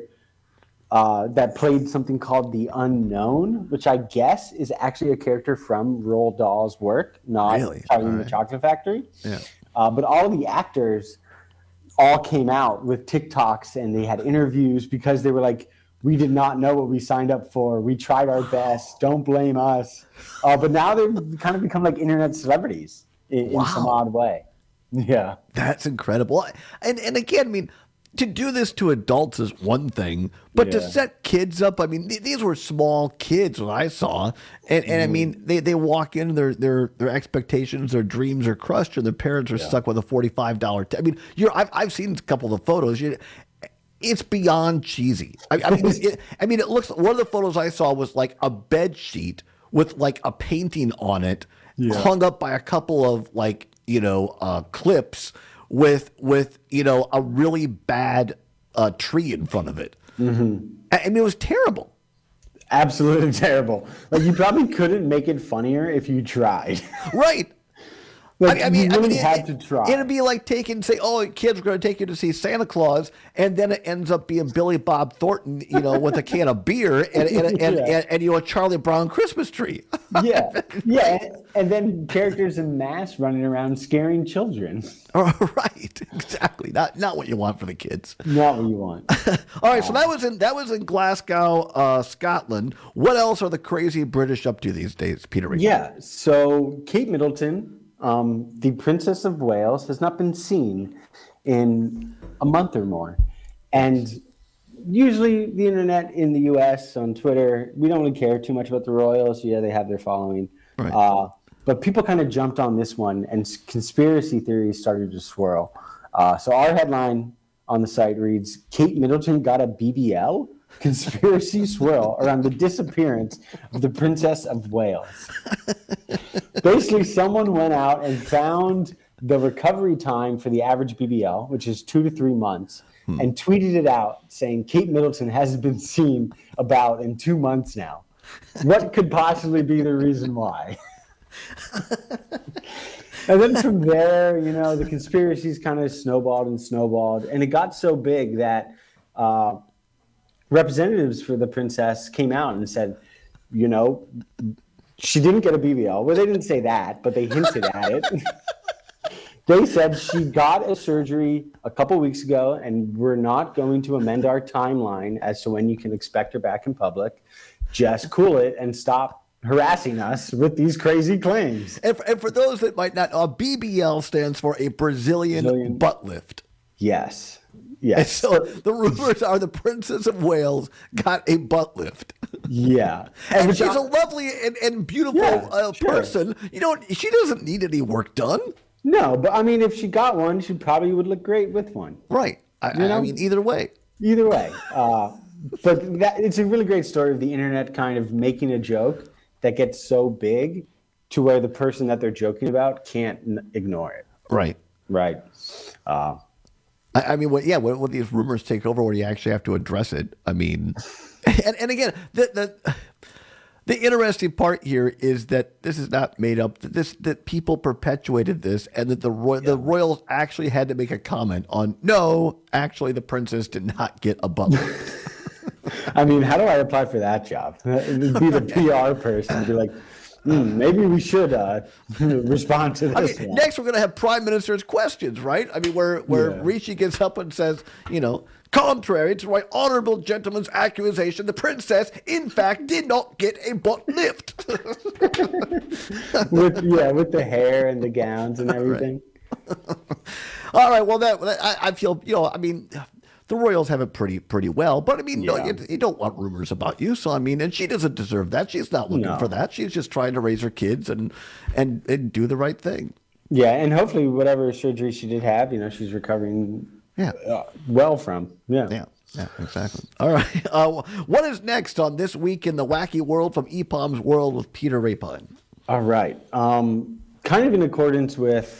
uh, that played something called the Unknown, which I guess is actually a character from Roald Dahl's work, not Really? Charlie and All the right. Chocolate Factory. yeah. Uh, but all of the actors all came out with TikToks, and they had interviews because they were like, we did not know what we signed up for. We tried our best. Don't blame us. Uh, but now they've kind of become like internet celebrities in, in some Wow. odd way. Yeah. That's incredible. And and again, I mean, to do this to adults is one thing, but to Yeah. set kids up, I mean, th- these were small kids when I saw, and, and I mean, they, they walk in, their their their expectations, their dreams are crushed, and their parents are stuck with a forty-five dollars. T- I mean, you're I've I've seen a couple of the photos. You, it's beyond cheesy. I, I mean, it, I mean, it looks. One of the photos I saw was like a bed sheet with like a painting on it, Yeah. hung up by a couple of like you know uh, clips with with you know a really bad uh, tree in front of it. Mm-hmm. I, I mean, it was terrible. Absolutely terrible. Like, you probably couldn't make it funnier if you tried. Right. Like, I, I mean, you I really mean, had it, to try. It'd be like taking, say, oh, kids are going to take you to see Santa Claus, and then it ends up being Billy Bob Thornton, you know, with a can of beer and and, and, and, Yeah. and, and you know, a Charlie Brown Christmas tree. Yeah, yeah, and then characters in masks running around scaring children. Right, exactly. Not not what you want for the kids. Not what you want. All right, so that was in that was in Glasgow, uh, Scotland. What else are the crazy British up to these days, Peter? Regan? Yeah, so Kate Middleton, um, the Princess of Wales, has not been seen in a month or more. And usually the internet in the U S on Twitter, we don't really care too much about the royals. Yeah, they have their following. Right. Uh, but people kind of jumped on this one, and s- conspiracy theories started to swirl. Uh, so our headline on the site reads, Kate Middleton got a B B L? Conspiracy swirl around the disappearance of the Princess of Wales. Basically, someone went out and found the recovery time for the average B B L, which is two to three months, Hmm. and tweeted it out saying Kate Middleton hasn't been seen about in two months now. What could possibly be the reason why? And then from there, you know, the conspiracies kind of snowballed and snowballed, and it got so big that uh, representatives for the princess came out and said, you know, she didn't get a B B L. Well, they didn't say that, but they hinted at it. They said she got a surgery a couple weeks ago, and we're not going to amend our timeline as to when you can expect her back in public. Just cool it and stop harassing us with these crazy claims. And for, and for those that might not know, B B L stands for a Brazilian, Brazilian. butt lift. Yes. Yes. And so the rumors are the Princess of Wales got a butt lift. Yeah. And, And she's I- a lovely and, and beautiful Yeah, uh, sure. person. You know, she doesn't need any work done. No, but I mean, if she got one, she probably would look great with one. Right. I, You know? I mean, either way. Either way. Uh, but that, it's a really great story of the internet kind of making a joke that gets so big to where the person that they're joking about can't n- ignore it. Right. Right. Uh, I, I mean, what, yeah, when, when these rumors take over where you actually have to address it, I mean, and, and again, the, the the interesting part here is that this is not made up, that this that people perpetuated this, and that the roy, the royals actually had to make a comment on, no, actually the princess did not get a butt lift. I mean, how do I apply for that job? It'd be the P R person to be like, hmm, maybe we should uh, respond to I this mean, one. next we're going to have Prime Minister's questions, right? I mean, where where Yeah. Rishi gets up and says, you know, contrary to my honorable gentleman's accusation, the princess, in fact, did not get a butt lift. with, yeah, with the hair and the gowns and everything. All right, well, that, that I, I feel, you know, I mean, the royals have it pretty pretty well, but I mean, no, Yeah. you, you don't want rumors about you. So I mean, and she doesn't deserve that. She's not looking No. for that. She's just trying to raise her kids and and and do the right thing. Yeah, and hopefully whatever surgery she did have, you know, she's recovering Yeah. uh, well from. Yeah. Yeah. Yeah, exactly. All right. Uh, what is next on This Week in the Wacky World from E P O M's World with Peter Rapine? All right. Um, kind of in accordance with,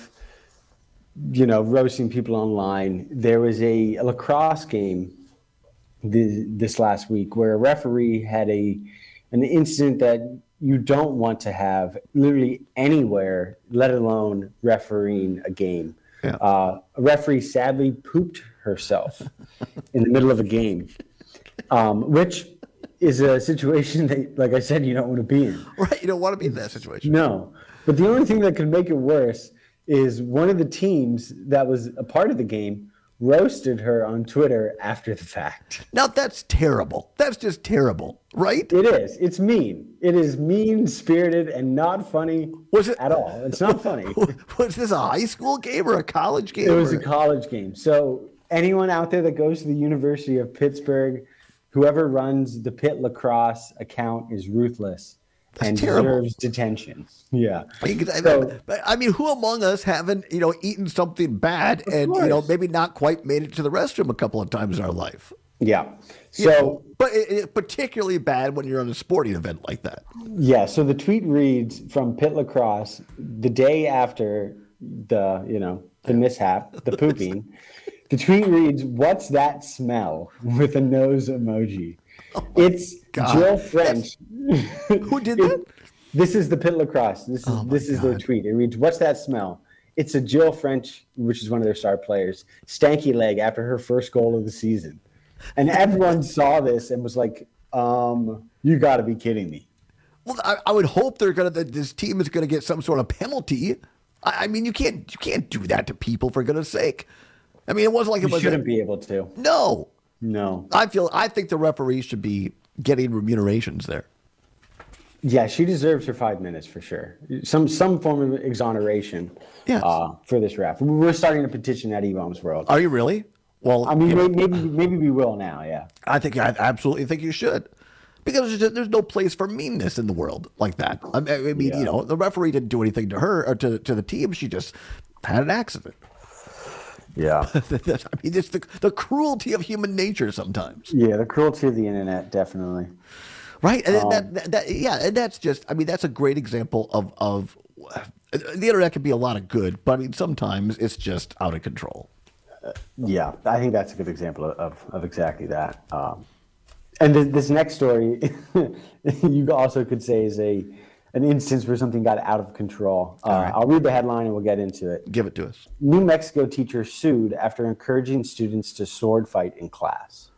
you know, roasting people online, there was a, a lacrosse game this, this last week where a referee had a an incident that you don't want to have literally anywhere, let alone refereeing a game. Yeah. Uh, a referee sadly pooped herself in the middle of a game, um, which is a situation that, like I said, you don't want to be in. Right. You don't want to be in that situation. No. But the only thing that could make it worse is one of the teams that was a part of the game roasted her on Twitter after the fact. Now that's terrible. That's just terrible, right? It is. It's mean. It is mean-spirited and not funny Was it at all. It's not funny. Was this a high school game or a college game? It was or- a college game. So anyone out there that goes to the University of Pittsburgh, whoever runs the Pitt Lacrosse account is ruthless That's and terrible. deserves detention. Yeah. I mean, So- but, I mean, who among us haven't, you know, eaten something bad and, you know, course. maybe not quite made it to the restroom a couple of times in our life? Yeah. You So know, but it, it, particularly bad when you're on a sporting event like that. yeah, so the tweet reads from Pitt Lacrosse the day after the, you know, the mishap, the pooping. The tweet reads, "What's that smell?" with a nose emoji. It's God. Jill French. Who did that? This is the Pitt Lacrosse. This is Oh my this is their God. tweet. It reads, "What's that smell?" It's a Jill French, which is one of their star players, stanky leg after her first goal of the season. And everyone saw this and was like, um, you got to be kidding me. Well, I, I would hope they're gonna that this team is gonna get some sort of penalty. I, I mean, you can't you can't do that to people for goodness sake. I mean, it wasn't like You it was. shouldn't be able to. No, No. I feel I think the referees should be getting remunerations there. Yeah, she deserves her five minutes for sure. Some some form of exoneration Yes. uh, for this ref. We're starting a petition at E B O M's World. Are you really? Well, I mean, you know, maybe, maybe maybe we will now, yeah. I think I absolutely think you should, because there's, just, there's no place for meanness in the world like that. I mean, I mean Yeah. you know, the referee didn't do anything to her or to to the team. She just had an accident. Yeah. I mean, it's the the cruelty of human nature sometimes, Yeah, the cruelty of the internet, definitely. right? And Um, that, that, that yeah, and that's just I mean that's a great example of of the internet can be a lot of good, but I mean sometimes it's just out of control. Yeah, I think that's a good example of, of, of exactly that. Um, and this, this next story, you also could say is a an instance where something got out of control. Uh, All right. I'll read the headline and we'll get into it. Give it to us. New Mexico teacher sued after encouraging students to sword fight in class.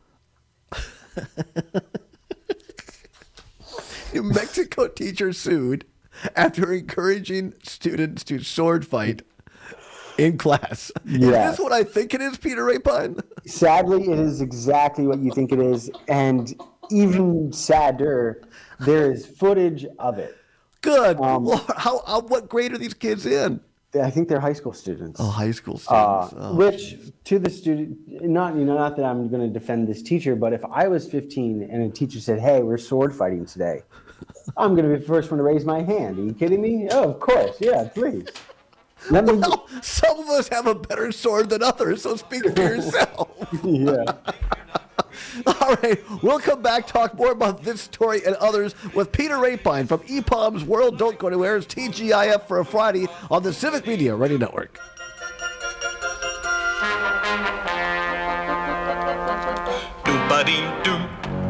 New Mexico teacher sued after encouraging students to sword fight in class. Is Yes. this what I think it is, Peter Rapine? Sadly, it is exactly what you think it is, and even sadder, there is footage of it. Good. Um, Lord, how, how what grade are these kids in? I think they're high school students. Oh, high school Uh, students. Oh, which to the student, not you know, not that I'm going to defend this teacher, but if I was fifteen and a teacher said, "Hey, we're sword fighting today," I'm going to be the first one to raise my hand. Are you kidding me? Oh, of course, yeah, please. Let me. Well, some of us have a better sword than others, so speak for yourself. Yeah. All right, we'll come back, talk more about this story and others with Peter Rapine from E P O M's World Don't Go Anywhere. It's T G I F for a Friday on the Civic Media Radio Network. Do-ba-dee-doo.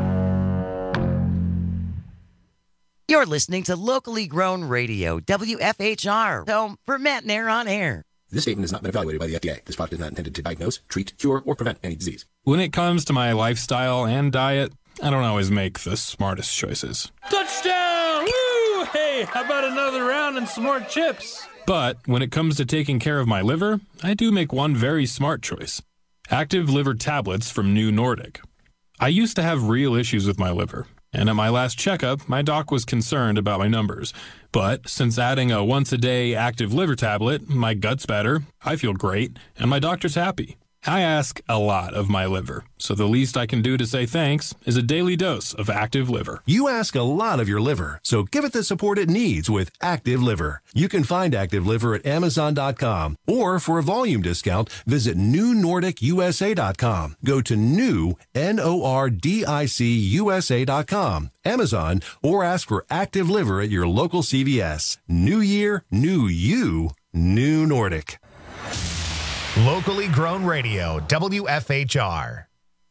You're listening to locally grown radio, W F H R, home for Matt and Air on Air. This statement has not been evaluated by the F D A. This product is not intended to diagnose, treat, cure, or prevent any disease. When it comes to my lifestyle and diet, I don't always make the smartest choices. Touchdown! Woo! Hey, how about another round and some more chips? But when it comes to taking care of my liver, I do make one very smart choice. Active liver tablets from New Nordic. I used to have real issues with my liver, and at my last checkup, my doc was concerned about my numbers. But since adding a once-a-day active liver tablet, my gut's better, I feel great, and my doctor's happy. I ask a lot of my liver, so the least I can do to say thanks is a daily dose of Active Liver. You ask a lot of your liver, so give it the support it needs with Active Liver. You can find Active Liver at Amazon dot com, or for a volume discount, visit New Nordic U S A dot com. Go to new, N O R D I C U S A dot com, Amazon, or ask for Active Liver at your local C V S. New year, new you, New Nordic. Locally grown radio, W F H R.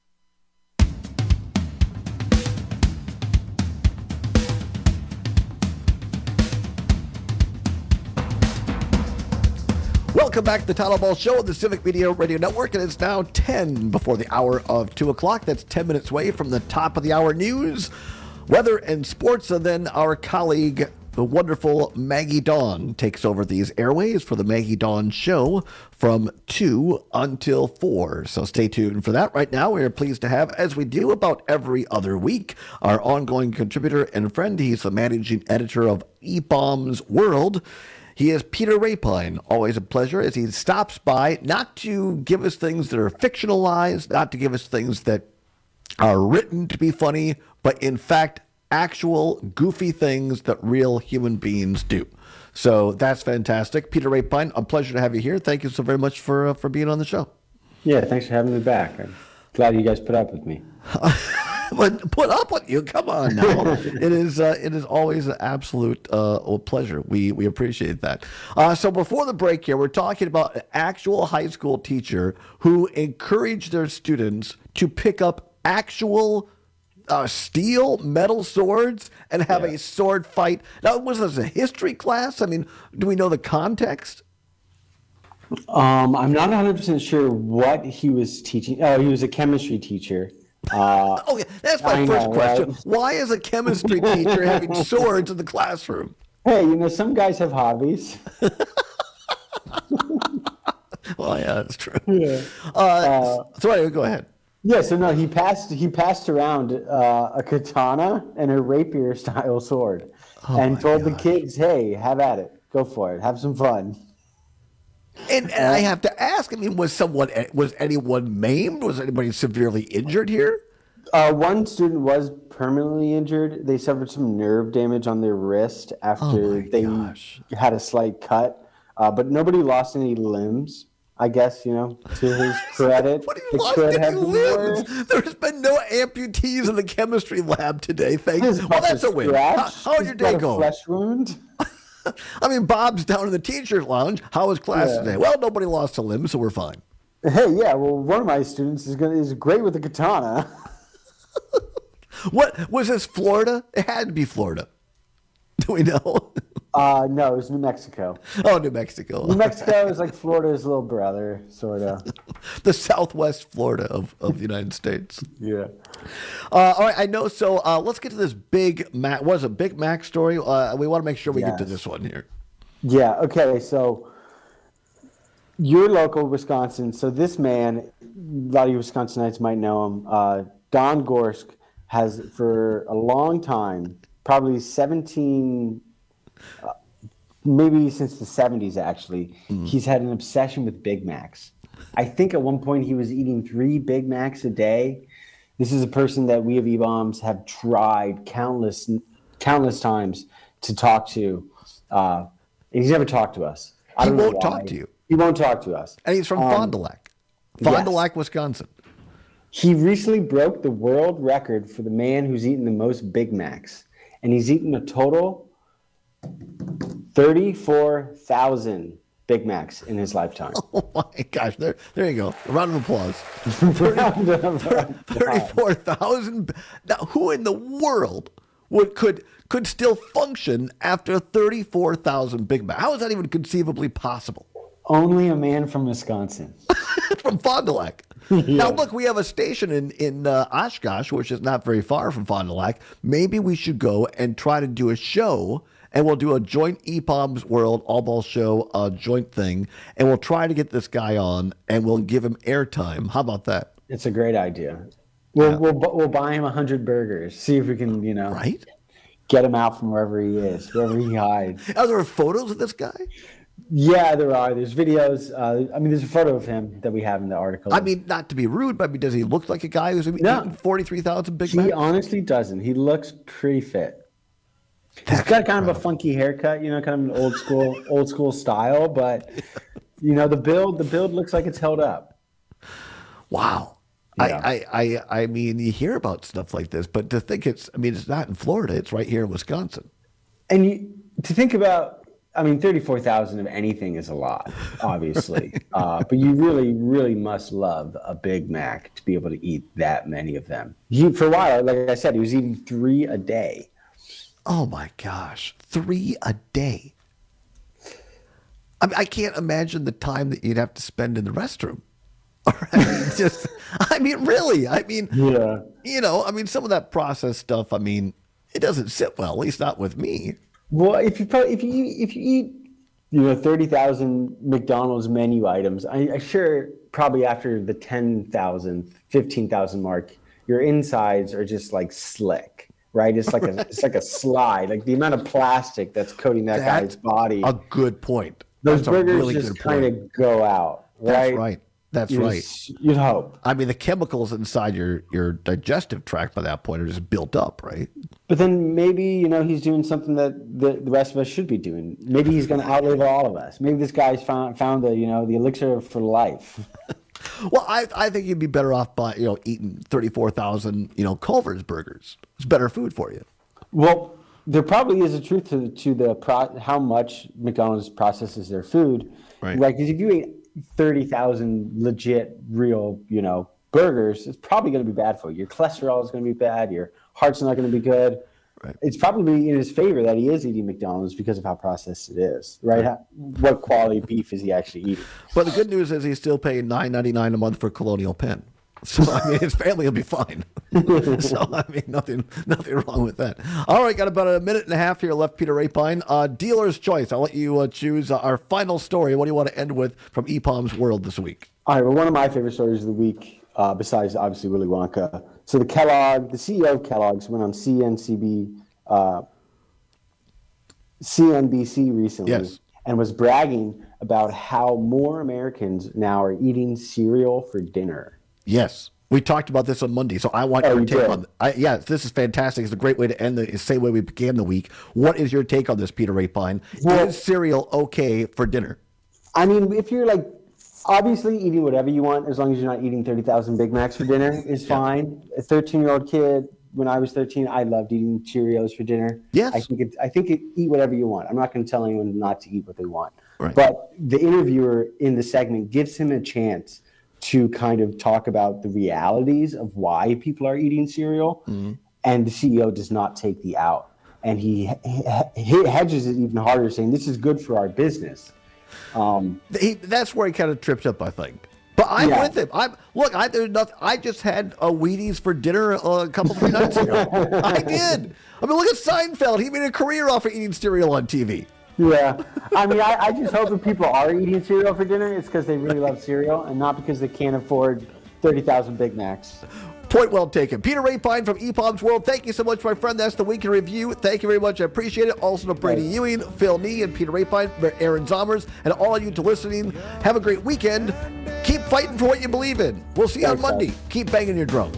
Welcome back to the Tyler Ball Show on the Civic Media Radio Network. And it's now ten before the hour of two o'clock. That's ten minutes away from the top of the hour news, weather, and sports. And then our colleague, the wonderful Maggie Dawn, takes over these airways for the Maggie Dawn Show from two until four. So stay tuned for that. Right now, we are pleased to have, as we do about every other week, our ongoing contributor and friend. He's the managing editor of E P O M's World. He is Peter Rapine. Always a pleasure as he stops by, not to give us things that are fictionalized, not to give us things that are written to be funny, but in fact, actual goofy things that real human beings do. So that's fantastic. Peter Rapine, a pleasure to have you here. Thank you so very much for uh, for being on the show. Yeah, thanks for having me back. I'm glad you guys put up with me. But put up with you. Come on now. it is uh, it is always an absolute uh, pleasure. We we appreciate that. Uh, so before the break here, we're talking about an actual high school teacher who encouraged their students to pick up actual Uh, steel, metal swords and have yeah. a sword fight. Now, was this a history class? I mean, do we know the context? Um, I'm not one hundred percent sure what he was teaching. Oh, he was a chemistry teacher. Uh, okay, that's my I first know, question. Right? Why is a chemistry teacher having swords in the classroom? Hey, you know, some guys have hobbies. Well, yeah, that's true. Yeah. Uh, uh, so anyway, go ahead. Yeah, so no, he passed he passed around uh, a katana and a rapier style sword, oh and told gosh. the kids, "Hey, have at it, go for it, have some fun." And, and I have to ask, I mean, was someone was anyone maimed? Was anybody severely injured here? Uh, one student was permanently injured. They suffered some nerve damage on their wrist after oh they gosh. had a slight cut, uh, but nobody lost any limbs. I guess, you know, to his credit. What do you lost any limbs? There's been no amputees in the chemistry lab today. Thank you. Well, that's a win. How, how's your day going? Flesh wound. I mean, Bob's down in the teacher's lounge. How was class yeah. today? Well, nobody lost a limb, so we're fine. Hey, yeah. Well, one of my students is gonna is great with the katana. What was this? Florida? It had to be Florida. Do we know? Uh, no, it was New Mexico. Oh, New Mexico. New Mexico is like Florida's little brother, sort of. The Southwest Florida of, of the United States. Yeah. Uh, all right, I know. So uh, let's get to this Big Mac. What is a Big Mac story? Uh, we want to make sure we yes. get to this one here. Yeah. Okay. So your local Wisconsin. So this man, a lot of you Wisconsinites might know him. Uh, Don Gorsk has for a long time, probably seventeen. Uh, maybe since the seventies, actually, mm. he's had an obsession with Big Macs. I think at one point he was eating three Big Macs a day. This is a person that we of E-Bombs have tried countless, countless times to talk to. Uh, and he's never talked to us. I he don't won't know talk to you. He won't talk to us. And he's from um, Fond du Lac. Fond du Lac, yes. Wisconsin. He recently broke the world record for the man who's eaten the most Big Macs. And he's eaten a total thirty-four thousand Big Macs in his lifetime. Oh my gosh. There there you go. A round of applause. thirty-four thousand. Now, who in the world would could could still function after thirty-four thousand Big Macs? How is that even conceivably possible? Only a man from Wisconsin. From Fond du Lac. Yeah. Now, look, we have a station in, in uh, Oshkosh, which is not very far from Fond du Lac. Maybe we should go and try to do a show, and we'll do a joint E-Bombs World All Ball Show uh, joint thing, and we'll try to get this guy on, and we'll give him airtime. How about that? It's a great idea. We'll, Yeah. we'll, we'll buy him one hundred burgers, see if we can, you know, right? get him out from wherever he is, wherever he hides. Are there photos of this guy? Yeah, there are. There's videos. Uh, I mean, there's a photo of him that we have in the article. I mean, not to be rude, but I mean, does he look like a guy who's No. eating forty-three thousand Big He Macs? honestly doesn't. He looks pretty fit. He's got kind of a funky haircut, you know, kind of an old school, old school style. But you know, the build, the build looks like it's held up. Wow. Yeah. I, I, I, I mean, you hear about stuff like this, but to think it's, I mean, it's not in Florida. It's right here in Wisconsin. And you, to think about, I mean, thirty-four thousand of anything is a lot, obviously. uh, but you really, really must love a Big Mac to be able to eat that many of them. He, for a while, like I said, he was eating three a day. Oh my gosh. Three a day. I mean, I can't imagine the time that you'd have to spend in the restroom. I mean, just, I mean, really, I mean, yeah. you know, I mean, some of that processed stuff, I mean, it doesn't sit well, at least not with me. Well, if you probably, if you eat, if you eat, you know, thirty thousand McDonald's menu items, I, I sure probably after the ten thousand, fifteen thousand mark, your insides are just like slick, right? It's like a it's like a slide, like the amount of plastic that's coating that That's guy's body. A good point. Those That's a burgers really just good kind point. of go out, right? That's right. That's You'd right. s- You'd hope. I mean, the chemicals inside your, your digestive tract by that point are just built up, right? But then maybe, you know, he's doing something that the, the rest of us should be doing. Maybe he's going to outlive all of us. Maybe this guy's found found the, you know, the elixir for life. Well, I I think you'd be better off by, you know, eating thirty-four thousand, you know, Culver's burgers. It's better food for you. Well, there probably is a truth to to the pro, how much McDonald's processes their food, Right. right? Because if you eat thirty thousand legit, real, you know, burgers, it's probably going to be bad for you. Your cholesterol is going to be bad. Your heart's not going to be good. Right. It's probably in his favor that he is eating McDonald's because of how processed it is, right? How, what quality beef is he actually eating? But the good news is he's still paying nine ninety-nine a month for Colonial Penn. So, I mean, his family will be fine. So, I mean, nothing nothing wrong with that. All right, got about a minute and a half here left, Peter Rapine. Uh, dealer's choice. I'll let you uh, choose uh, our final story. What do you want to end with from E P O M's World this week? All right, well, one of my favorite stories of the week, uh, besides obviously Willy Wonka. So the Kellogg, the C E O of Kellogg's went on C N C B, uh, C N B C recently Yes. and was bragging about how more Americans now are eating cereal for dinner. Yes. We talked about this on Monday, so I want Oh, your you take did? on I, yeah, this is fantastic. It's a great way to end the it's the same way we began the week. What is your take on this, Peter Rapine? Well- Is cereal okay for dinner? I mean, if you're like obviously eating whatever you want, as long as you're not eating thirty thousand Big Macs for dinner, is fine. A thirteen-year-old kid, when I was thirteen, I loved eating Cheerios for dinner. Yes. I think it, I think it, eat whatever you want. I'm not going to tell anyone not to eat what they want. Right. But the interviewer in the segment gives him a chance to kind of talk about the realities of why people are eating cereal, Mm-hmm. and the C E O does not take the out. And he, he, he hedges it even harder, saying this is good for our business. Um, He, that's where he kind of tripped up, I think. But I'm Yeah. with him. I'm look. I there's nothing. I just had a Wheaties for dinner uh, a couple three nights ago. I did. I mean, look at Seinfeld. He made a career off of eating cereal on T V. Yeah, I mean, I, I just hope if people are eating cereal for dinner, it's because they really love cereal and not because they can't afford thirty thousand Big Macs. Point well taken. Peter Rapine from E P O M's World, thank you so much, my friend. That's the Week in Review. Thank you very much. I appreciate it. Also to Brady Right. Ewing, Phil Nee, and Peter Rapine, Aaron Zomers, and all of you to listening. Have a great weekend. Keep fighting for what you believe in. We'll see you Thanks, on Monday. guys. Keep banging your drum.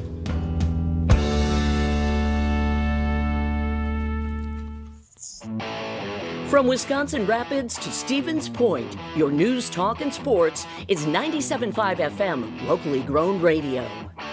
From Wisconsin Rapids to Stevens Point, your news, talk, and sports is ninety-seven point five F M, locally grown radio.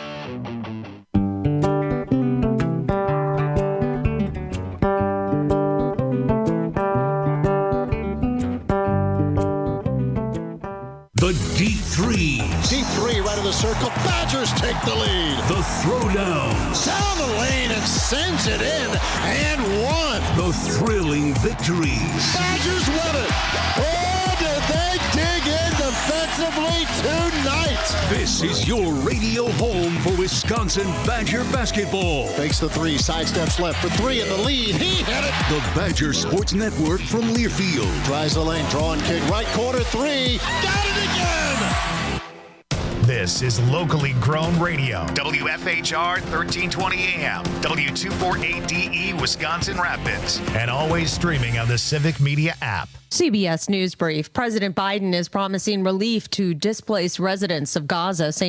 The deep threes. Deep three right of the circle. Badgers take the lead. The throwdowns. Down the lane and sends it in and one. The thrilling victories. Badgers win it. Oh, did they dig in defensively tonight? This is your radio home for Wisconsin Badger basketball. Fakes the three, sidesteps left for three in the lead. He hit it. The Badger Sports Network from Learfield. Tries the lane, draw and kick, right corner three. Got it again. This is locally grown radio. W F H R thirteen twenty A M, W two forty-eight D E, Wisconsin Rapids, and always streaming on the Civic Media app. C B S News Brief. President Biden is promising relief to displaced residents of Gaza, saying